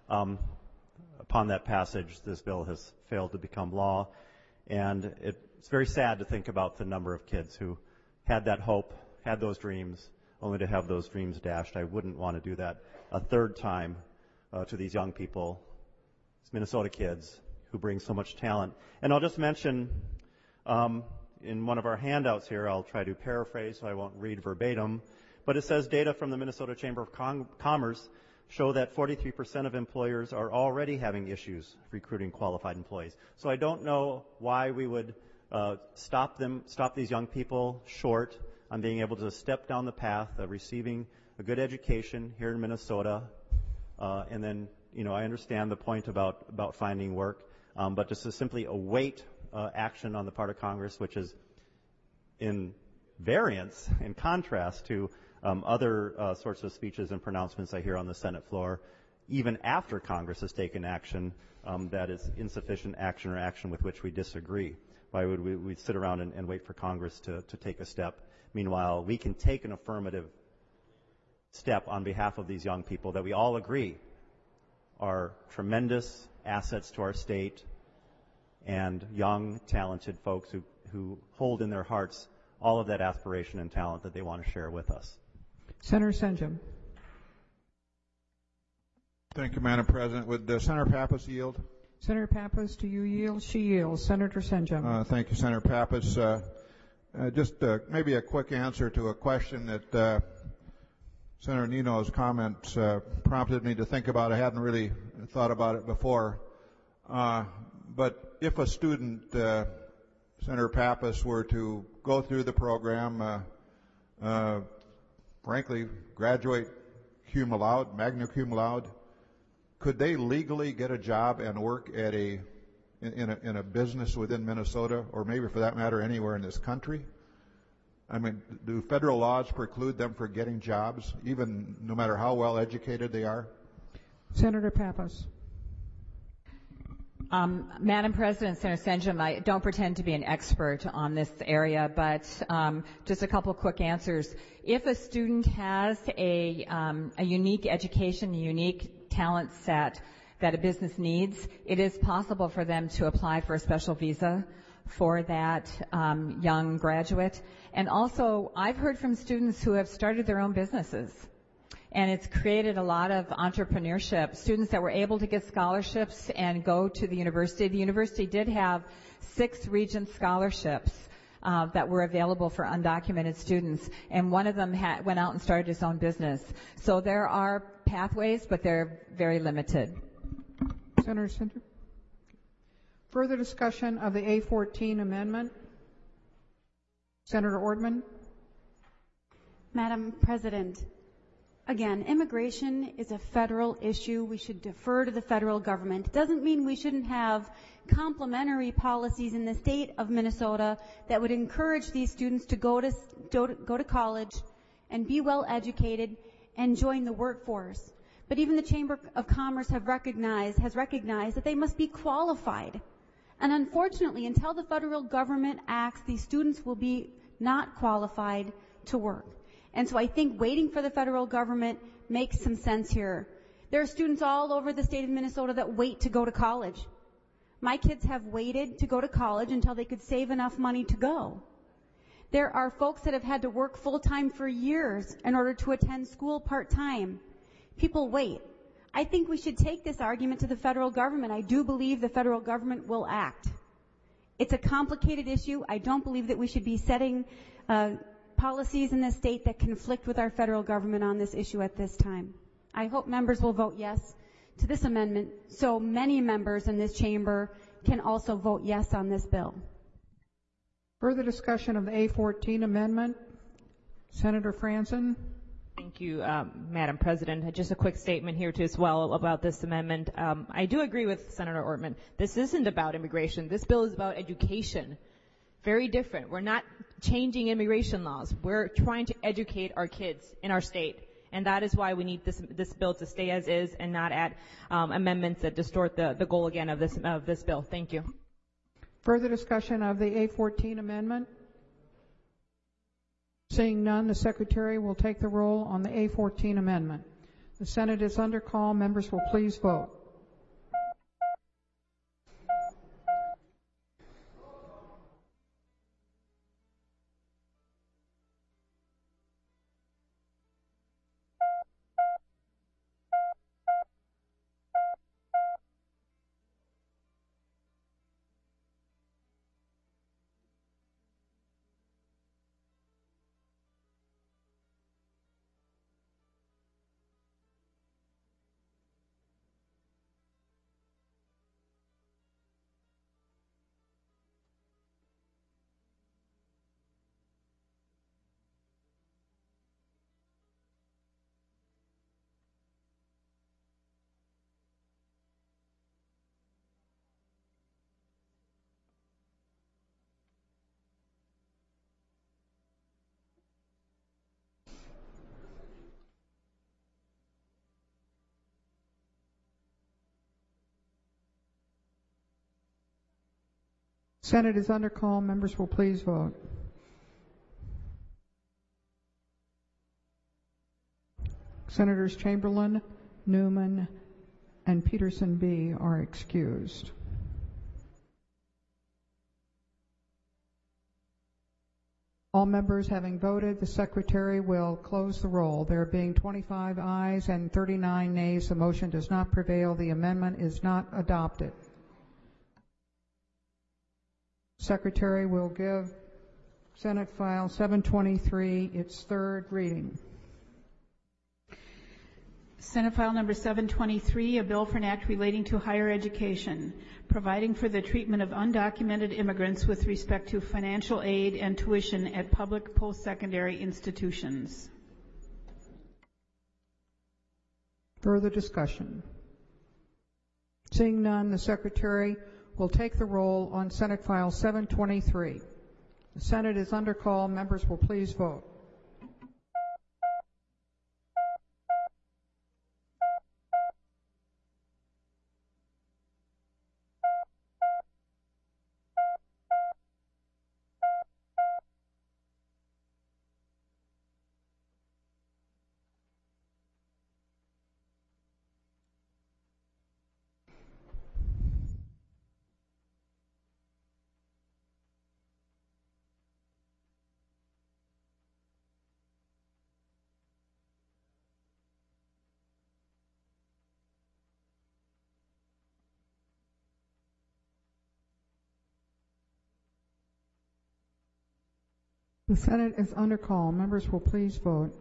L: upon that passage, this bill has failed to become law. And it's very sad to think about the number of kids who had that hope, had those dreams, only to have those dreams dashed. I wouldn't want to do that a third time to these young people, these Minnesota kids who bring so much talent. And I'll just mention in one of our handouts here, I'll try to paraphrase so I won't read verbatim, but it says data from the Minnesota Chamber of Commerce show that 43% of employers are already having issues recruiting qualified employees. So I don't know why we would stop these young people short on being able to step down the path of receiving a good education here in Minnesota. And then, I understand the point about finding work, but just to simply await action on the part of Congress, which is in variance, in contrast to other sorts of speeches and pronouncements I hear on the Senate floor, even after Congress has taken action that is insufficient action or action with which we disagree. Why would we sit around and wait for Congress to take a step? Meanwhile, we can take an affirmative step on behalf of these young people that we all agree are tremendous assets to our state and young, talented folks who hold in their hearts all of that aspiration and talent that they want to share with us.
A: Senator Senjum.
M: Thank you, Madam President. Would Senator Pappas yield?
A: Senator Pappas, do you yield? She yields. Senator Senjum.
M: Thank you, Senator Pappas. Just maybe a quick answer to a question that Senator Nino's comments prompted me to think about. I hadn't really thought about it before. But if a student, Senator Pappas, were to go through the program, frankly, graduate cum laude, magna cum laude, could they legally get a job and work at in a business within Minnesota, or maybe for that matter anywhere in this country? I mean, do federal laws preclude them from getting jobs, even no matter how well educated they are?
A: Senator Pappas.
D: Madam President, Senator Senjum, I don't pretend to be an expert on this area, but just a couple quick answers. If a student has a unique education, a unique talent set that a business needs, it is possible for them to apply for a special visa for that young graduate. And also, I've heard from students who have started their own businesses, and it's created a lot of entrepreneurship. Students that were able to get scholarships and go to the university. The university did have 6 Regent scholarships that were available for undocumented students, and one of them went out and started his own business. So there are pathways, but they're very limited.
A: Senator Center. Further discussion of the A14 amendment? Senator Ortman.
J: Madam President, Again, immigration is a federal issue. We should defer to the federal government. It doesn't mean we shouldn't have complementary policies in the state of Minnesota that would encourage these students to go to college and be well educated and join the workforce. But even the Chamber of Commerce has recognized that they must be qualified. And unfortunately, until the federal government acts, these students will be not qualified to work. And so I think waiting for the federal government makes some sense here. There are students all over the state of Minnesota that wait to go to college. My kids have waited to go to college until they could save enough money to go. There are folks that have had to work full-time for years in order to attend school part-time. People wait. I think we should take this argument to the federal government. I do believe the federal government will act. It's a complicated issue. I don't believe that we should be setting policies in this state that conflict with our federal government on this issue at this time. I hope members will vote yes to this amendment so many members in this chamber can also vote yes on this bill.
A: Further discussion of the A14 amendment. Senator Franzen.
H: Thank you, Madam President. Just a quick statement here too as well about this amendment. I do agree with Senator Ortman. This isn't about immigration. This bill is about education. Very different. We're not changing immigration laws. We're trying to educate our kids in our state. And that is why we need this bill to stay as is and not add amendments that distort the goal again of this bill. Thank you.
A: Further discussion of the A14 amendment. Seeing none, the Secretary will take the roll on the A14 amendment. The Senate is under call. Members will please vote. Senate is under call. Members will please vote. Senators Chamberlain, Newman, and Peterson B. are excused. All members having voted, the Secretary will close the roll. There being 25 ayes and 39 nays, the motion does not prevail. The amendment is not adopted. Secretary will give Senate File 723 its third reading.
C: Senate File Number 723, a bill for an act relating to higher education, providing for the treatment of undocumented immigrants with respect to financial aid and tuition at public post-secondary institutions.
A: Further discussion. Seeing none, the Secretary will take the roll on Senate File 723. The Senate is under call. Members will please vote. The Senate is under call. Members will please vote.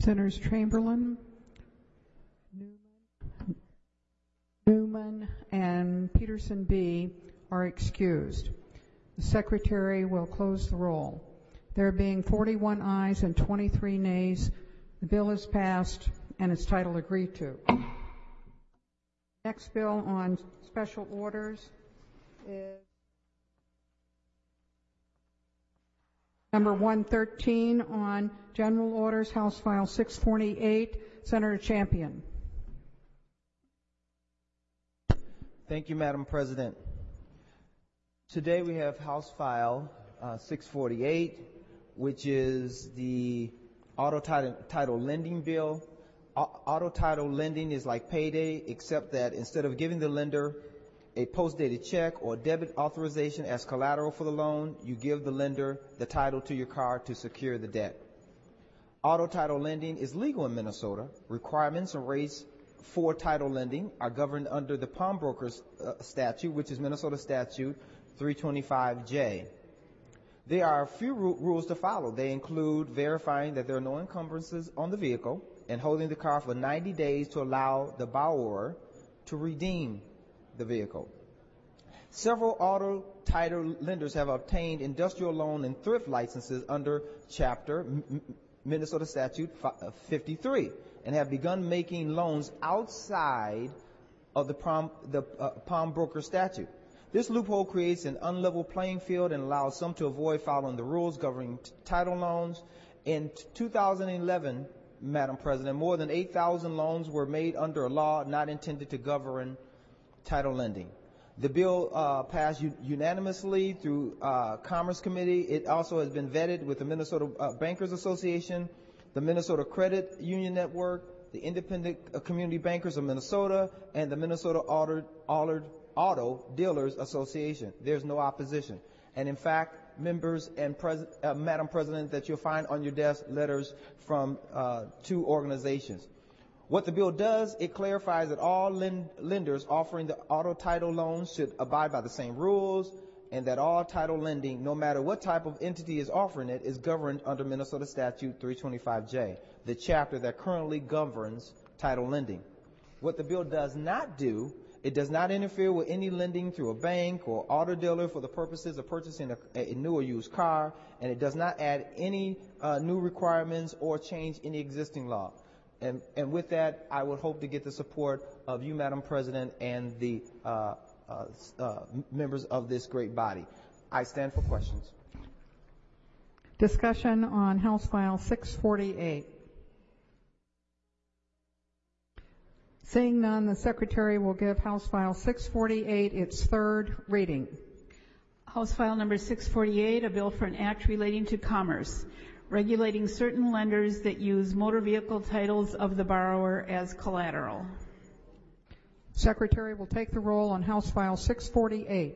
A: Senators Chamberlain, Newman, and Peterson B. are excused. The Secretary will close the roll. There being 41 ayes and 23 nays, the bill is passed and its title agreed to. Next bill on special orders is number 113 on general orders, House File 648, Senator Champion.
N: Thank you, Madam President. Today we have House File 648, which is the auto title lending bill. Auto title lending is like payday, except that instead of giving the lender a post-dated check or debit authorization as collateral for the loan, you give the lender the title to your car to secure the debt. Auto title lending is legal in Minnesota. Requirements and rates for title lending are governed under the pawnbrokers statute, which is Minnesota Statute 325J. There are a few rules to follow. They include verifying that there are no encumbrances on the vehicle and holding the car for 90 days to allow the borrower to redeem the vehicle. Several auto title lenders have obtained industrial loan and thrift licenses under Chapter Minnesota Statute 53 and have begun making loans outside of the pawnbroker statute. This loophole creates an unlevel playing field and allows some to avoid following the rules governing title loans. In 2011, Madam President, more than 8,000 loans were made under a law not intended to govern title lending. The bill passed unanimously through Commerce Committee. It also has been vetted with the Minnesota Bankers Association, the Minnesota Credit Union Network, the Independent Community Bankers of Minnesota, and the Minnesota Auto Dealers Association. There's no opposition. And in fact, members and Madam President, that you'll find on your desk letters from two organizations. What the bill does, it clarifies that all lenders offering the auto title loans should abide by the same rules, and that all title lending, no matter what type of entity is offering it, is governed under Minnesota Statute 325J, the chapter that currently governs title lending. What the bill does not do, it does not interfere with any lending through a bank or auto dealer for the purposes of purchasing a new or used car, and it does not add any new requirements or change any existing law. And with that, I would hope to get the support of you, Madam President, and the members of this great body. I stand for questions.
A: Discussion on House File 648. Seeing none, the Secretary will give House File 648 its third reading.
C: House File number 648, a bill for an act relating to commerce, regulating certain lenders that use motor vehicle titles of the borrower as collateral.
A: Secretary will take the roll on House File 648.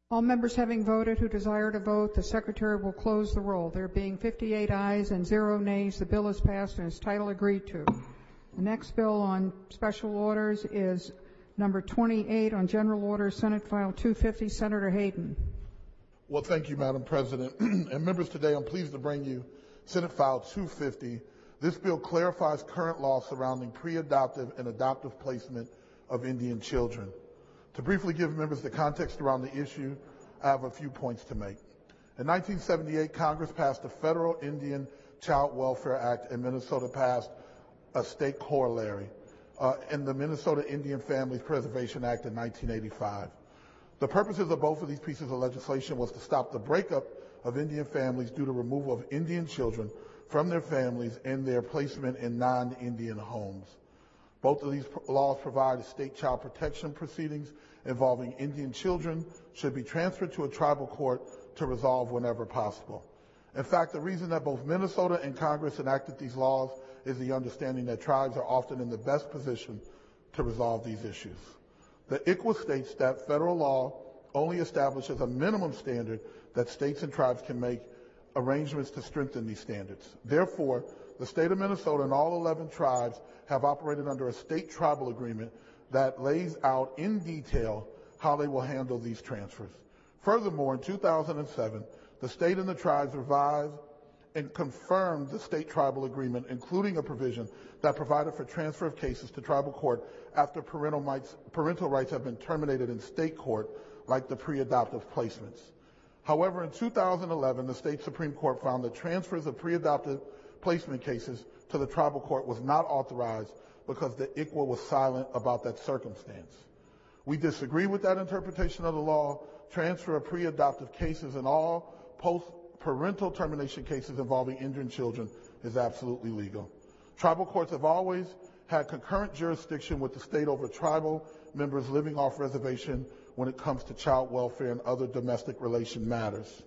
A: All members having voted who desire to vote, the Secretary will close the roll. There being 58 ayes and 0 nays, the bill is passed and its title agreed to. The next bill on special orders is number 28 on general orders, Senate File 250, Senator Hayden.
O: Well, thank you, Madam President. And members, today I'm pleased to bring you Senate File 250. This bill clarifies current law surrounding pre-adoptive and adoptive placement of Indian children. To briefly give members the context around the issue, I have a few points to make. In 1978, Congress passed the Federal Indian Child Welfare Act, and Minnesota passed a state corollary in the Minnesota Indian Families Preservation Act in 1985. The purposes of both of these pieces of legislation was to stop the breakup of Indian families due to removal of Indian children from their families and their placement in non-Indian homes. Both of these laws provide state child protection proceedings involving Indian children should be transferred to a tribal court to resolve whenever possible. In fact, the reason that both Minnesota and Congress enacted these laws is the understanding that tribes are often in the best position to resolve these issues. The ICWA states that federal law only establishes a minimum standard that states and tribes can make arrangements to strengthen these standards. Therefore, the state of Minnesota and all 11 tribes have operated under a state tribal agreement that lays out in detail how they will handle these transfers. Furthermore, in 2007, the state and the tribes revised and confirmed the state tribal agreement, including a provision that provided for transfer of cases to tribal court after parental rights have been terminated in state court, like the pre-adoptive placements. However, in 2011, the state Supreme Court found that transfers of pre-adoptive placement cases to the tribal court was not authorized because the ICWA was silent about that circumstance. We disagree with that interpretation of the law. Transfer of pre-adoptive cases and all post-parental termination cases involving Indian children is absolutely legal. Tribal courts have always had concurrent jurisdiction with the state over tribal members living off reservation when it comes to child welfare and other domestic relation matters.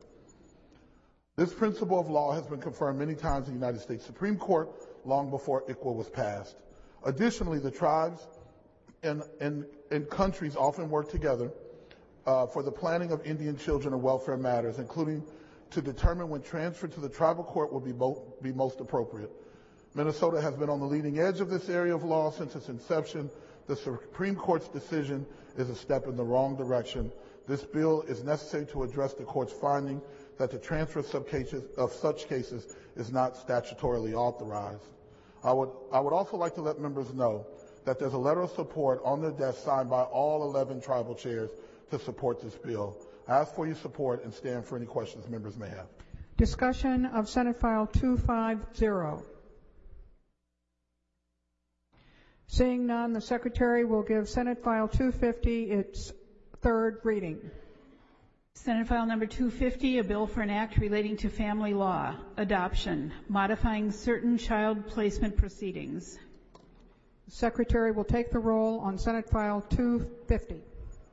O: This principle of law has been confirmed many times in the United States Supreme Court long before ICWA was passed. Additionally, the tribes and countries often work together for the planning of Indian children and welfare matters, including to determine when transfer to the tribal court will be most appropriate. Minnesota has been on the leading edge of this area of law since its inception. The Supreme Court's decision is a step in the wrong direction. This bill is necessary to address the court's finding that the transfer of such cases is not statutorily authorized. I would also like to let members know that there's a letter of support on their desk signed by all 11 tribal chairs to support this bill. I ask for your support and stand for any questions members may have.
A: Discussion of Senate File 250. Seeing none, the Secretary will give Senate File 250 its third reading.
C: Senate File number 250, a bill for an act relating to family law, adoption, modifying certain child placement proceedings.
A: The Secretary will take the roll on Senate File 250.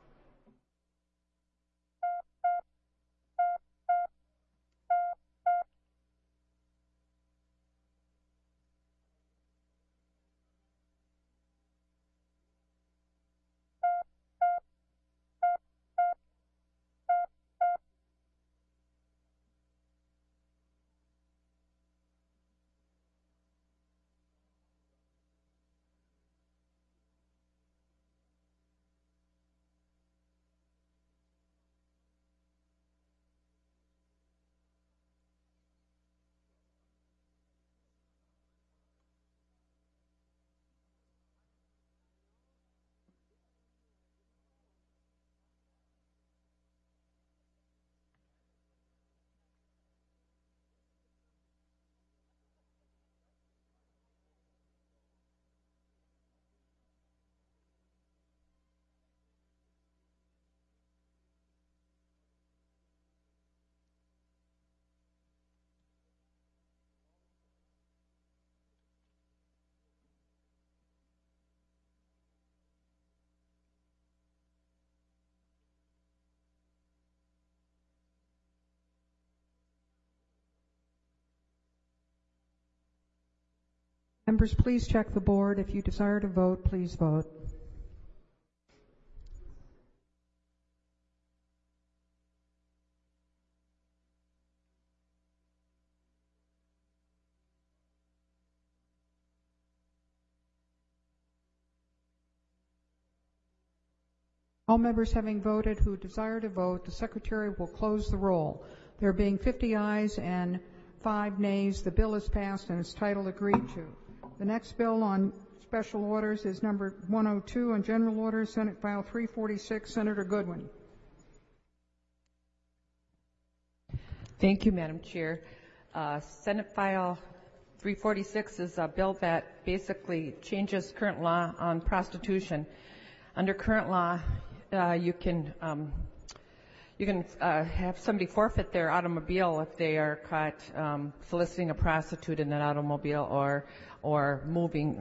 A: Members, please check the board. If you desire to vote, please vote. All members having voted who desire to vote, the Secretary will close the roll. There being 50 ayes and 5 nays, the bill is passed and its title agreed to. The next bill on special orders is number 102 on general orders, Senate File 346. Senator Goodwin.
P: Thank you, Madam Chair. Senate File 346 is a bill that basically changes current law on prostitution. Under current law, you can have somebody forfeit their automobile if they are caught soliciting a prostitute in that automobile or moving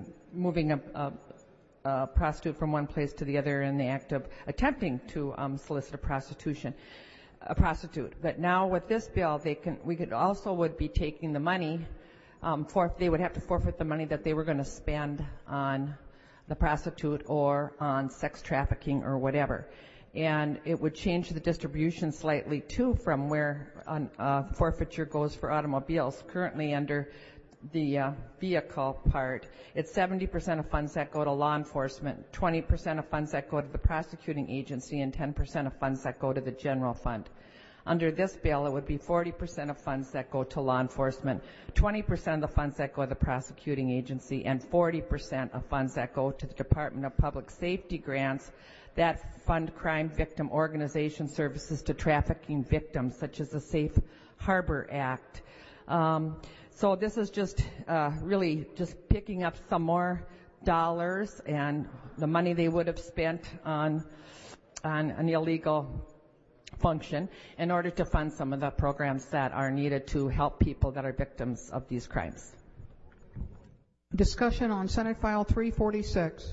P: a prostitute from one place to the other in the act of attempting to solicit a prostitute. But now with this bill, we could also would be taking the money. They would have to forfeit the money that they were going to spend on the prostitute or on sex trafficking or whatever. And it would change the distribution slightly, too, from where forfeiture goes for automobiles. Currently, under the vehicle part, it's 70% of funds that go to law enforcement, 20% of funds that go to the prosecuting agency, and 10% of funds that go to the general fund. Under this bill, it would be 40% of funds that go to law enforcement, 20% of the funds that go to the prosecuting agency, and 40% of funds that go to the Department of Public Safety grants that fund crime victim organization services to trafficking victims, such as the Safe Harbor Act. So this is just really just picking up some more dollars and the money they would have spent on an illegal function in order to fund some of the programs that are needed to help people that are victims of these crimes.
A: Discussion on Senate File 346.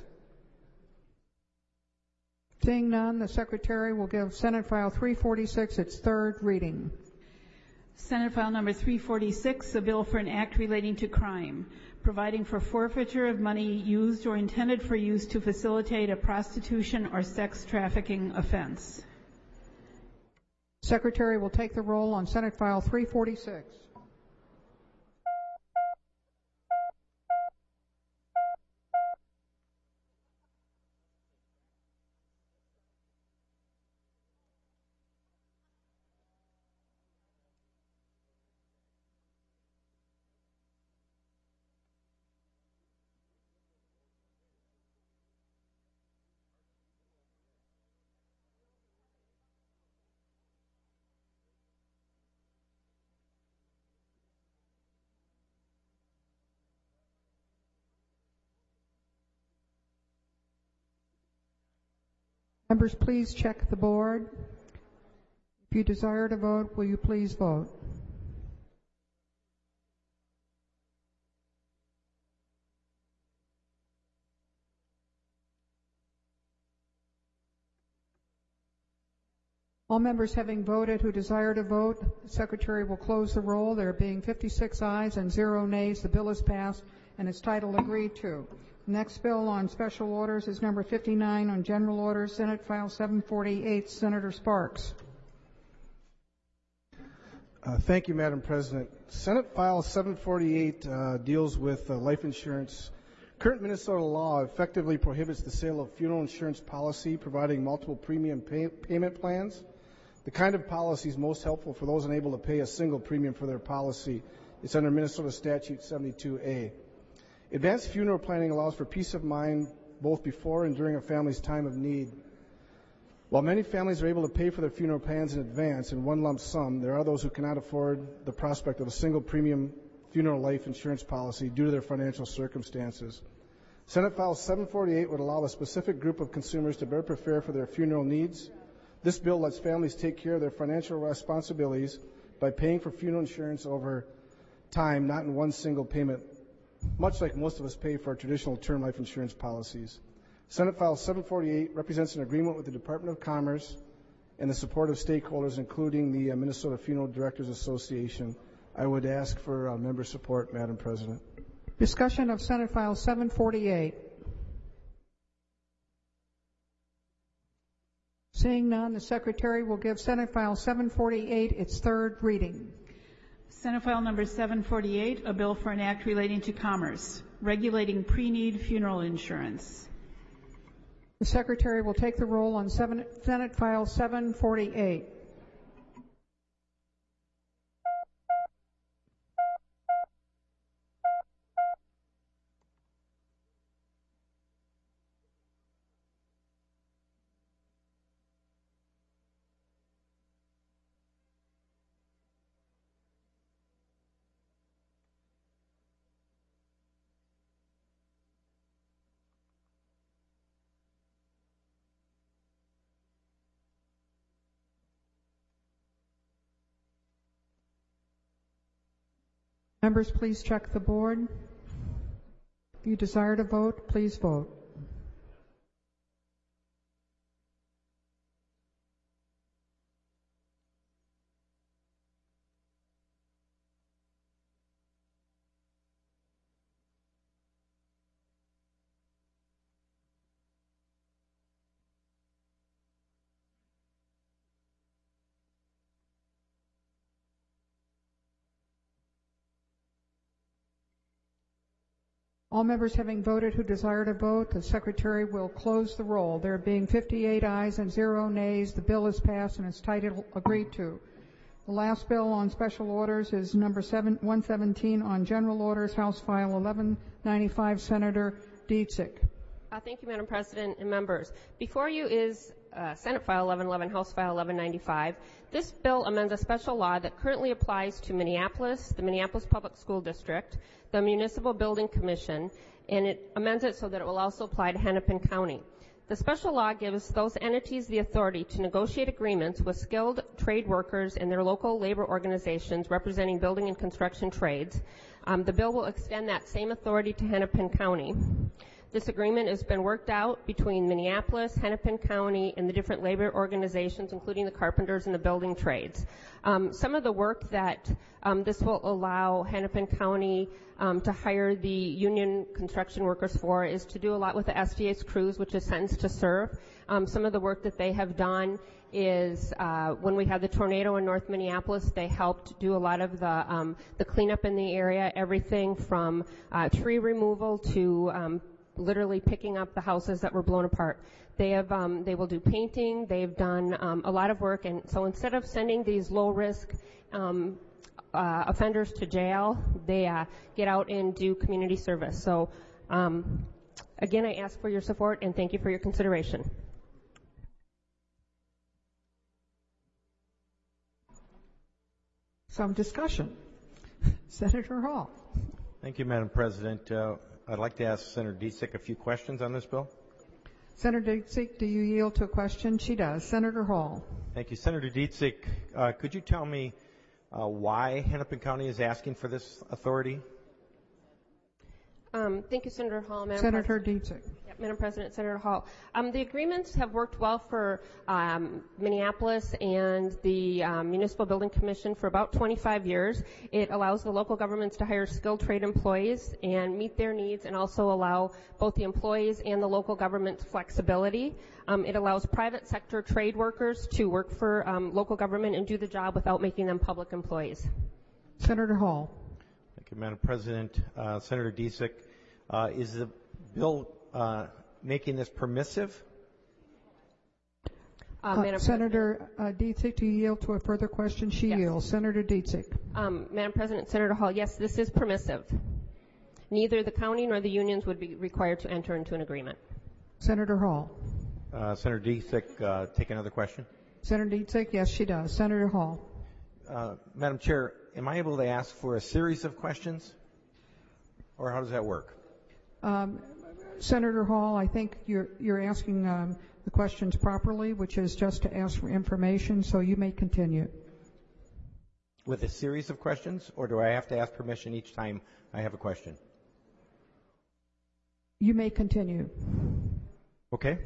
A: Seeing none, the Secretary will give Senate File 346 its third reading.
C: Senate File Number 346, a bill for an act relating to crime, providing for forfeiture of money used or intended for use to facilitate a prostitution or sex trafficking offense.
A: Secretary will take the roll on Senate File 346. Members, please check the board. If you desire to vote, will you please vote? All members having voted who desire to vote, the Secretary will close the roll. There being 56 ayes and 0 nays, the bill is passed and its title agreed to. Next bill on special orders is number 59 on general orders, Senate File 748. Senator Sparks.
Q: Thank you, Madam President. Senate File 748 deals with life insurance. Current Minnesota law effectively prohibits the sale of funeral insurance policy, providing multiple premium payment plans. The kind of policy is most helpful for those unable to pay a single premium for their policy. It's under Minnesota Statute 72A. Advanced funeral planning allows for peace of mind both before and during a family's time of need. While many families are able to pay for their funeral plans in advance in one lump sum, there are those who cannot afford the prospect of a single premium funeral life insurance policy due to their financial circumstances. Senate File 748 would allow a specific group of consumers to better prepare for their funeral needs. This bill lets families take care of their financial responsibilities by paying for funeral insurance over time, not in one single payment, much like most of us pay for our traditional term life insurance policies. Senate File 748 represents an agreement with the Department of Commerce and the support of stakeholders, including the Minnesota Funeral Directors Association. I would ask for member support, Madam President.
A: Discussion of Senate File 748. Seeing none, the Secretary will give Senate File 748 its third reading.
C: Senate File Number 748, a bill for an act relating to commerce, regulating pre-need funeral insurance.
A: The Secretary will take the roll on Senate File 748. Members, please check the board. If you desire to vote, please vote. All members having voted who desire to vote, the Secretary will close the roll. There being 58 ayes and 0 nays, the bill is passed and its title agreed to. The last bill on special orders is number 117 on general orders, House File 1195, Senator Dietzick.
R: Thank you, Madam President and members. Before you is Senate File 1111, House File 1195. This bill amends a special law that currently applies to Minneapolis, the Minneapolis Public School District, the Municipal Building Commission, and it amends it so that it will also apply to Hennepin County. The special law gives those entities the authority to negotiate agreements with skilled trade workers and their local labor organizations representing building and construction trades. The bill will extend that same authority to Hennepin County. This agreement has been worked out between Minneapolis, Hennepin County, and the different labor organizations, including the carpenters and the building trades. Some of the work that this will allow Hennepin County to hire the union construction workers for is to do a lot with the SDA's crews, which is Sentence to Serve. Some of the work that they have done is when we had the tornado in North Minneapolis, they helped do a lot of the cleanup in the area, everything from tree removal to literally picking up the houses that were blown apart. They will do painting. They've done a lot of work, and so instead of sending these low-risk offenders to jail, they get out and do community service. So, again, I ask for your support and thank you for your consideration.
A: Some discussion. Senator Hall.
S: Thank you, Madam President. I'd like to ask Senator Dietzick a few questions on this bill.
A: Senator Dietzick, do you yield to a question? She does. Senator Hall.
S: Thank you. Senator Dietzick, could you tell me why Hennepin County is asking for this authority?
R: Thank you, Senator Hall.
A: Senator Dietzick.
R: Madam President, Senator Hall. The agreements have worked well for Minneapolis and the Municipal Building Commission for about 25 years. It allows the local governments to hire skilled trade employees and meet their needs, and also allow both the employees and the local government's flexibility. It allows private sector trade workers to work for local government and do the job without making them public employees.
A: Senator Hall.
S: Thank you, Madam President. Senator Dietzick, is the bill making this permissive?
A: Senator Dietzick, do you yield to a further question? She yields. Senator Dietzick.
R: Madam President, Senator Hall, yes, this is permissive. Neither the county nor the unions would be required to enter into an agreement.
A: Senator Hall.
S: Senator Dietzick, take another question.
A: Senator Dietzick, yes, she does. Senator Hall.
S: Madam Chair, am I able to ask for a series of questions, or how does that work?
A: Senator Hall, I think you're asking the questions properly, which is just to ask for information, so you may continue.
S: With a series of questions, or do I have to ask permission each time I have a question?
A: You may continue.
S: Okay.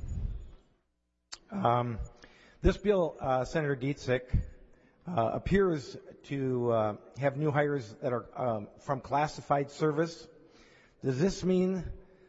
S: This bill, Senator Dietzick, appears to have new hires that are from classified service. Does this mean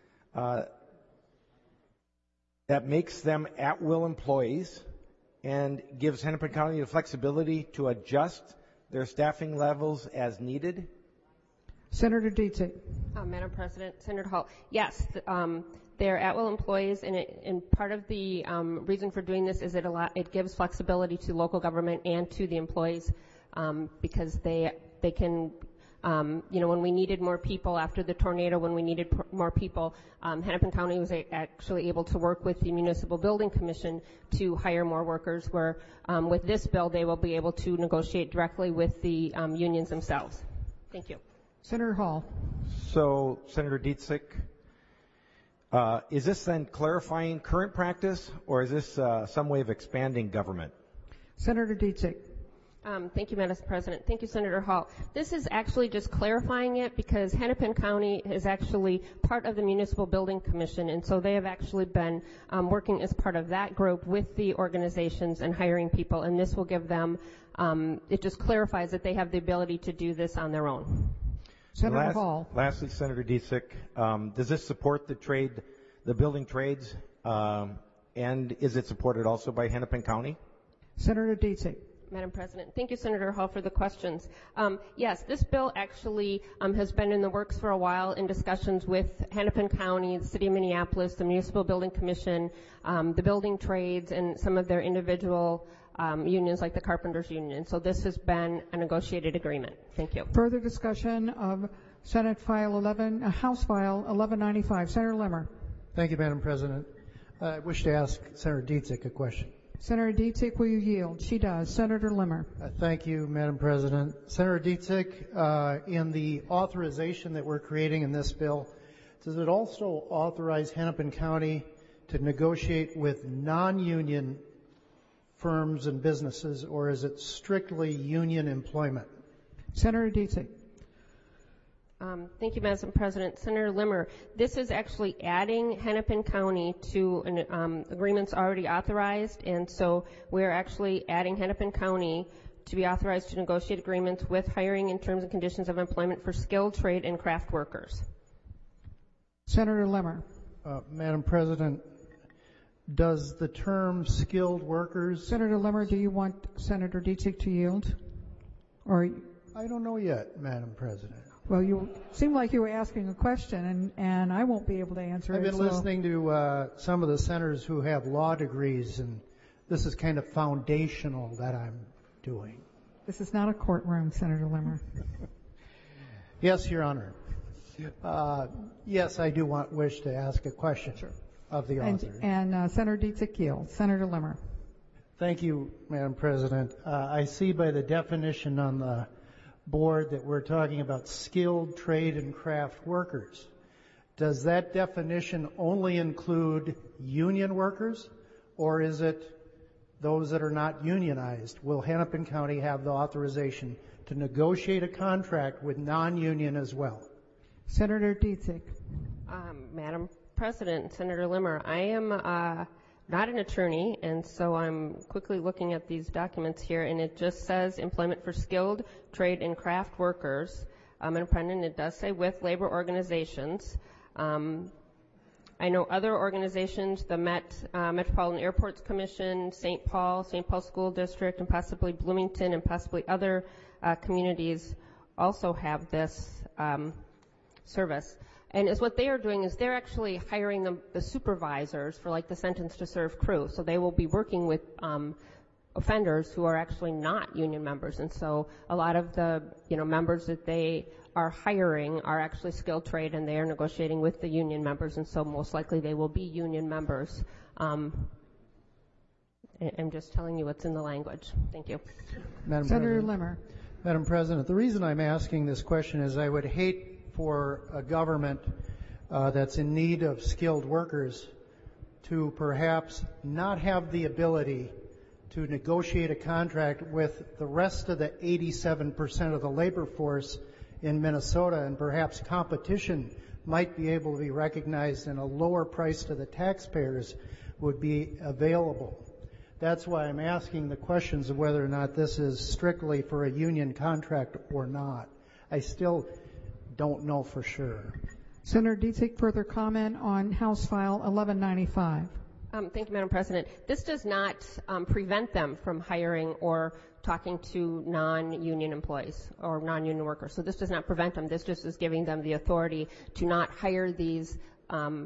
S: that makes them at-will employees and gives Hennepin County the flexibility to adjust their staffing levels as needed?
A: Senator Dietzick.
R: Madam President, Senator Hall, yes, They're at-will employees, and part of the reason for doing this is it gives flexibility to local government and to the employees because they can, when we needed more people after the tornado, when we needed more people, Hennepin County was actually able to work with the Municipal Building Commission to hire more workers, where with this bill they will be able to negotiate directly with the unions themselves. Thank you.
A: Senator Hall.
S: So, Senator Dietzig, is this then clarifying current practice, or is this some way of expanding government?
A: Senator Dietzig.
R: Thank you, Madam President. Thank you, Senator Hall. This is actually just clarifying it because Hennepin County is actually part of the Municipal Building Commission, and so they have actually been working as part of that group with the organizations and hiring people, and this will give them, it just clarifies that they have the ability to do this on their own.
A: Senator Hall.
S: Lastly, Senator Dietzig, does this support the building trades, and is it supported also by Hennepin County?
A: Senator Dietzig.
R: Madam President. Thank you, Senator Hall, for the questions. Yes, this bill actually has been in the works for a while in discussions with Hennepin County, the City of Minneapolis, the Municipal Building Commission, the building trades, and some of their individual unions like the Carpenters Union. So this has been a negotiated agreement. Thank you.
A: Further discussion of House File 1195. Senator Limmer.
T: Thank you, Madam President. I wish to ask Senator Dietzig a question.
A: Senator Dietzig, will you yield? She does. Senator Limmer.
T: Thank you, Madam President. Senator Dietzig, in the authorization that we're creating in this bill, does it also authorize Hennepin County to negotiate with non-union firms and businesses, or is it strictly union employment?
A: Senator Dietzig.
R: Thank you, Madam President. Senator Limmer, this is actually adding Hennepin County to agreements already authorized, and so we're actually adding Hennepin County to be authorized to negotiate agreements with hiring and terms and conditions of employment for skilled trade and craft workers.
A: Senator Limmer.
T: Madam President, does the term skilled workers...
A: Senator Limmer, do you want Senator Dietzig to yield? Or
T: I don't know yet, Madam President.
A: Well, you seem like you were asking a question, and I won't be able to answer it.
T: I've been listening to some of the senators who have law degrees, and this is kind of foundational that I'm doing.
A: This is not a courtroom, Senator Limmer.
T: Yes, Your Honor. Yes, I do wish to ask a question of the author.
A: And Senator Dietzig yields. Senator Limmer.
T: Thank you, Madam President. I see by the definition on the board that we're talking about skilled trade and craft workers. Does that definition only include union workers, or is it those that are not unionized? Will Hennepin County have the authorization to negotiate a contract with non-union as well?
A: Senator Dietzig.
R: Madam President, Senator Limmer, I am not an attorney, and so I'm quickly looking at these documents here, and it just says employment for skilled trade and craft workers. And it does say with labor organizations. I know other organizations, the Metropolitan Airports Commission, St. Paul School District, and possibly Bloomington, and possibly other communities also have this service. And is what they are doing is they're actually hiring the supervisors for like the sentence to serve crew. So they will be working with offenders who are actually not union members. And so a lot of the members that they are hiring are actually skilled trade, and they are negotiating with the union members. And so most likely they will be union members. I'm just telling you what's in the language. Thank you.
A: Senator Limmer.
T: Madam President, the reason I'm asking this question is I would hate for a government that's in need of skilled workers to perhaps not have the ability to negotiate a contract with the rest of the 87% of the labor force in Minnesota, and perhaps competition might be able to be recognized and a lower price to the taxpayers would be available. That's why I'm asking the questions of whether or not this is strictly for a union contract or not. I still don't know for sure.
A: Senator Dietzig, further comment on House File 1195.
R: Thank you, Madam President. This does not prevent them from hiring or talking to non-union employees or non-union workers. So this does not prevent them. This just is giving them the authority to not hire these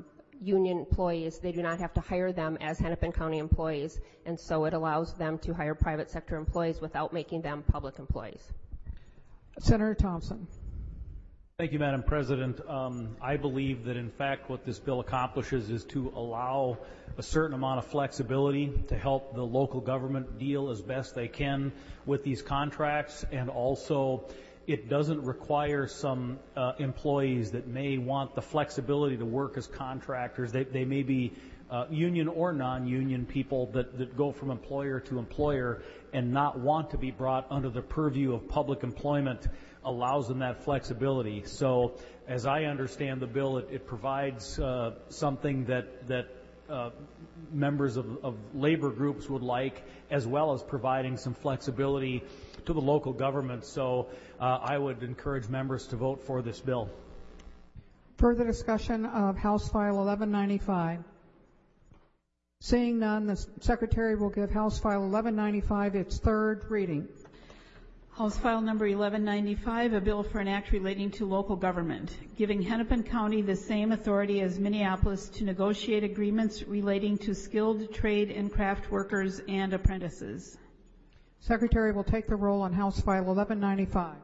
R: union employees. They do not have to hire them as Hennepin County employees, and so it allows them to hire private sector employees without making them public employees.
A: Senator Thompson.
U: Thank you, Madam President. I believe that, in fact, what this bill accomplishes is to allow a certain amount of flexibility to help the local government deal as best they can with these contracts, and also it doesn't require some employees that may want the flexibility to work as contractors. They may be union or non-union people that go from employer to employer and not want to be brought under the purview of public employment. Allows them that flexibility. So as I understand the bill, it provides something that members of labor groups would like, as well as providing some flexibility to the local government. So I would encourage members to vote for this bill.
A: Further discussion of House File 1195. Seeing none, the Secretary will give House File 1195 its third reading.
C: House File Number 1195, a bill for an act relating to local government, giving Hennepin County the same authority as Minneapolis to negotiate agreements relating to skilled trade and craft workers and apprentices.
A: Secretary will take the roll on House File 1195.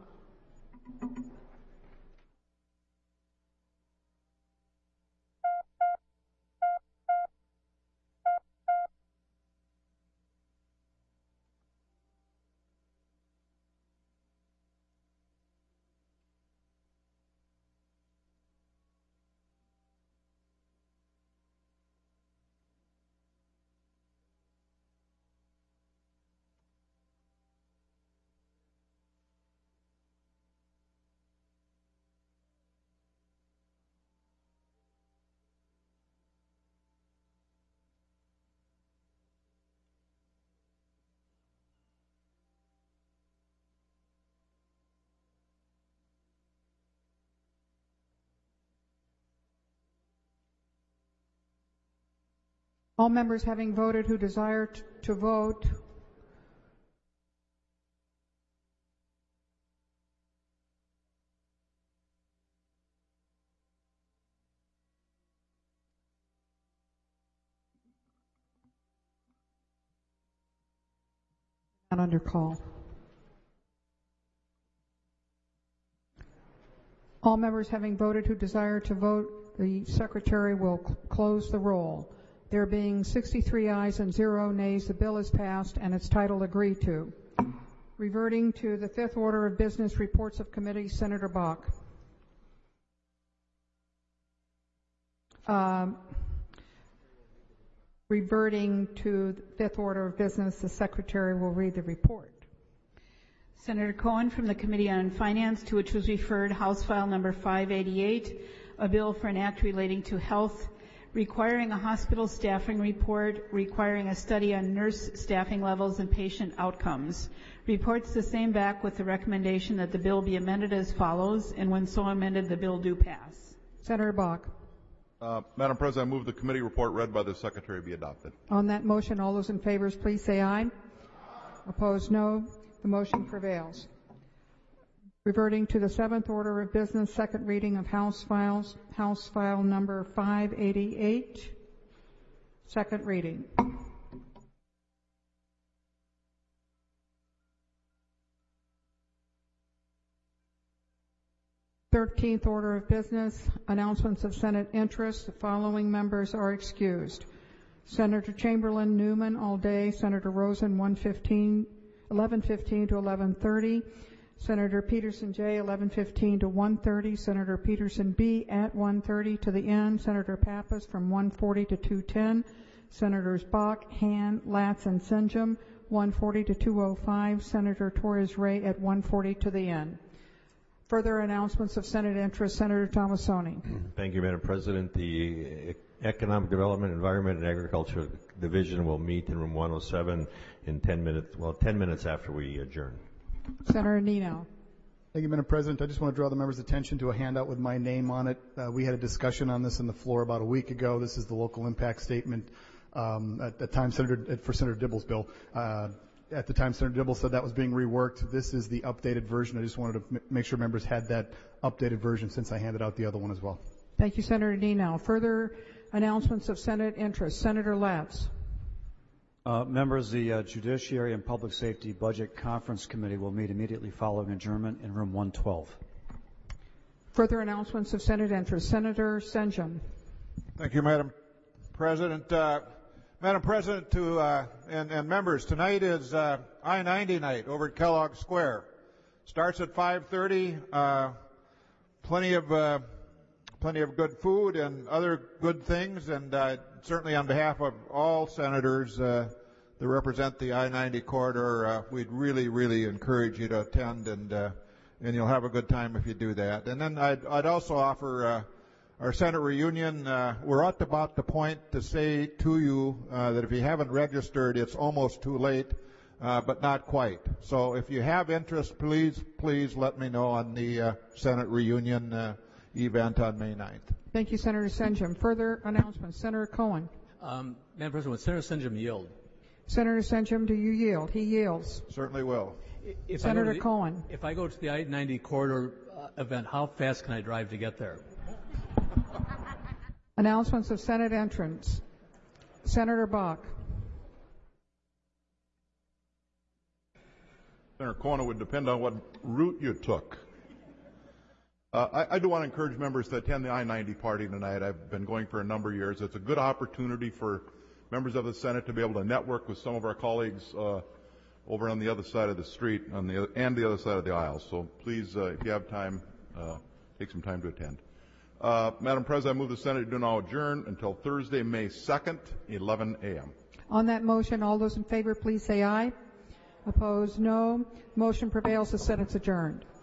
A: All members having voted who desire to vote not under call. All members having voted who desire to vote, the Secretary will close the roll. There being 63 ayes and 0 nays, the bill is passed and its title agreed to. Reverting to the fifth order of business, reports of committee, Senator Bach. Reverting to the fifth order of business, the Secretary will read the report.
C: Senator Cohen from the Committee on Finance, to which was referred House File Number 588, a bill for an act relating to health, requiring a hospital staffing report, requiring a study on nurse staffing levels and patient outcomes. Reports the same back with the recommendation that the bill be amended as follows, and when so amended, the bill do pass.
A: Senator Bach.
B: Madam President, I move the committee report read by the Secretary be adopted.
A: On that motion, all those in favor, please say aye. Opposed, no. The motion prevails. Reverting to the seventh order of business, second reading of House Files, House File Number 588, second reading. Thirteenth order of business, announcements of Senate interest. The following members are excused. Senator Chamberlain, Newman, all day. Senator Rosen, 11:15 to 11:30. Senator Peterson J, 11:15 to 1:30. Senator Peterson B at 1:30 to the end. Senator Pappas from 1:40 to 2:10. Senators Bach, Han, Latz, and Senjum, 1:40 to 2:05. Senator Torres Ray at 1:40 to the end. Further announcements of Senate interest. Senator Tomassoni.
V: Thank you, Madam President. The Economic Development, Environment, and Agriculture Division will meet in room 107 in 10 minutes after we adjourn.
A: Senator Nino.
K: Thank you, Madam President. I just want to draw the members' attention to a handout with my name on it. We had a discussion on this on the floor about a week ago. This is the local impact statement. At the time, for Senator Dibble's bill. At the time, Senator Dibble said that was being reworked. This is the updated version. I just wanted to make sure members had that updated version since I handed out the other one as well.
A: Thank you, Senator Nino. Further announcements of Senate interest. Senator Latz.
F: Members, the Judiciary and Public Safety Budget Conference Committee will meet immediately following adjournment in room 112.
A: Further announcements of Senate interest. Senator Senjum.
M: Thank you, Madam President. Madam President and members, tonight is I-90 night over at Kellogg Square. Starts at 5:30. Plenty of good food and other good things, and certainly on behalf of all senators that represent the I-90 corridor, we'd really encourage you to attend, and you'll have a good time if you do that. And then I'd also offer our Senate reunion. We're at about the point to say to you that if you haven't registered, it's almost too late, but not quite. So if you have interest, please let me know on the Senate reunion event on May 9th.
A: Thank you, Senator Senjum. Further announcements. Senator Cohen.
G: Madam President, would Senator Senjum yield?
A: Senator Senjum, do you yield? He yields.
M: Certainly will.
A: Senator Cohen.
G: If I go to the I-90 corridor event, how fast can I drive to get there?
A: Announcements of Senate entrance. Senator Bach.
B: Senator Cohen, it would depend on what route you took. I do want to encourage members to attend the I-90 party tonight. I've been going for a number of years. It's a good opportunity for members of the Senate to be able to network with some of our colleagues over on the other side of the street and the other side of the aisle. So please, if you have time, take some time to attend. Madam President, I move the Senate do now adjourn until Thursday, May 2nd, 11 a.m.
A: On that motion, all those in favor, please say aye. Opposed, no. Motion prevails. The Senate's adjourned.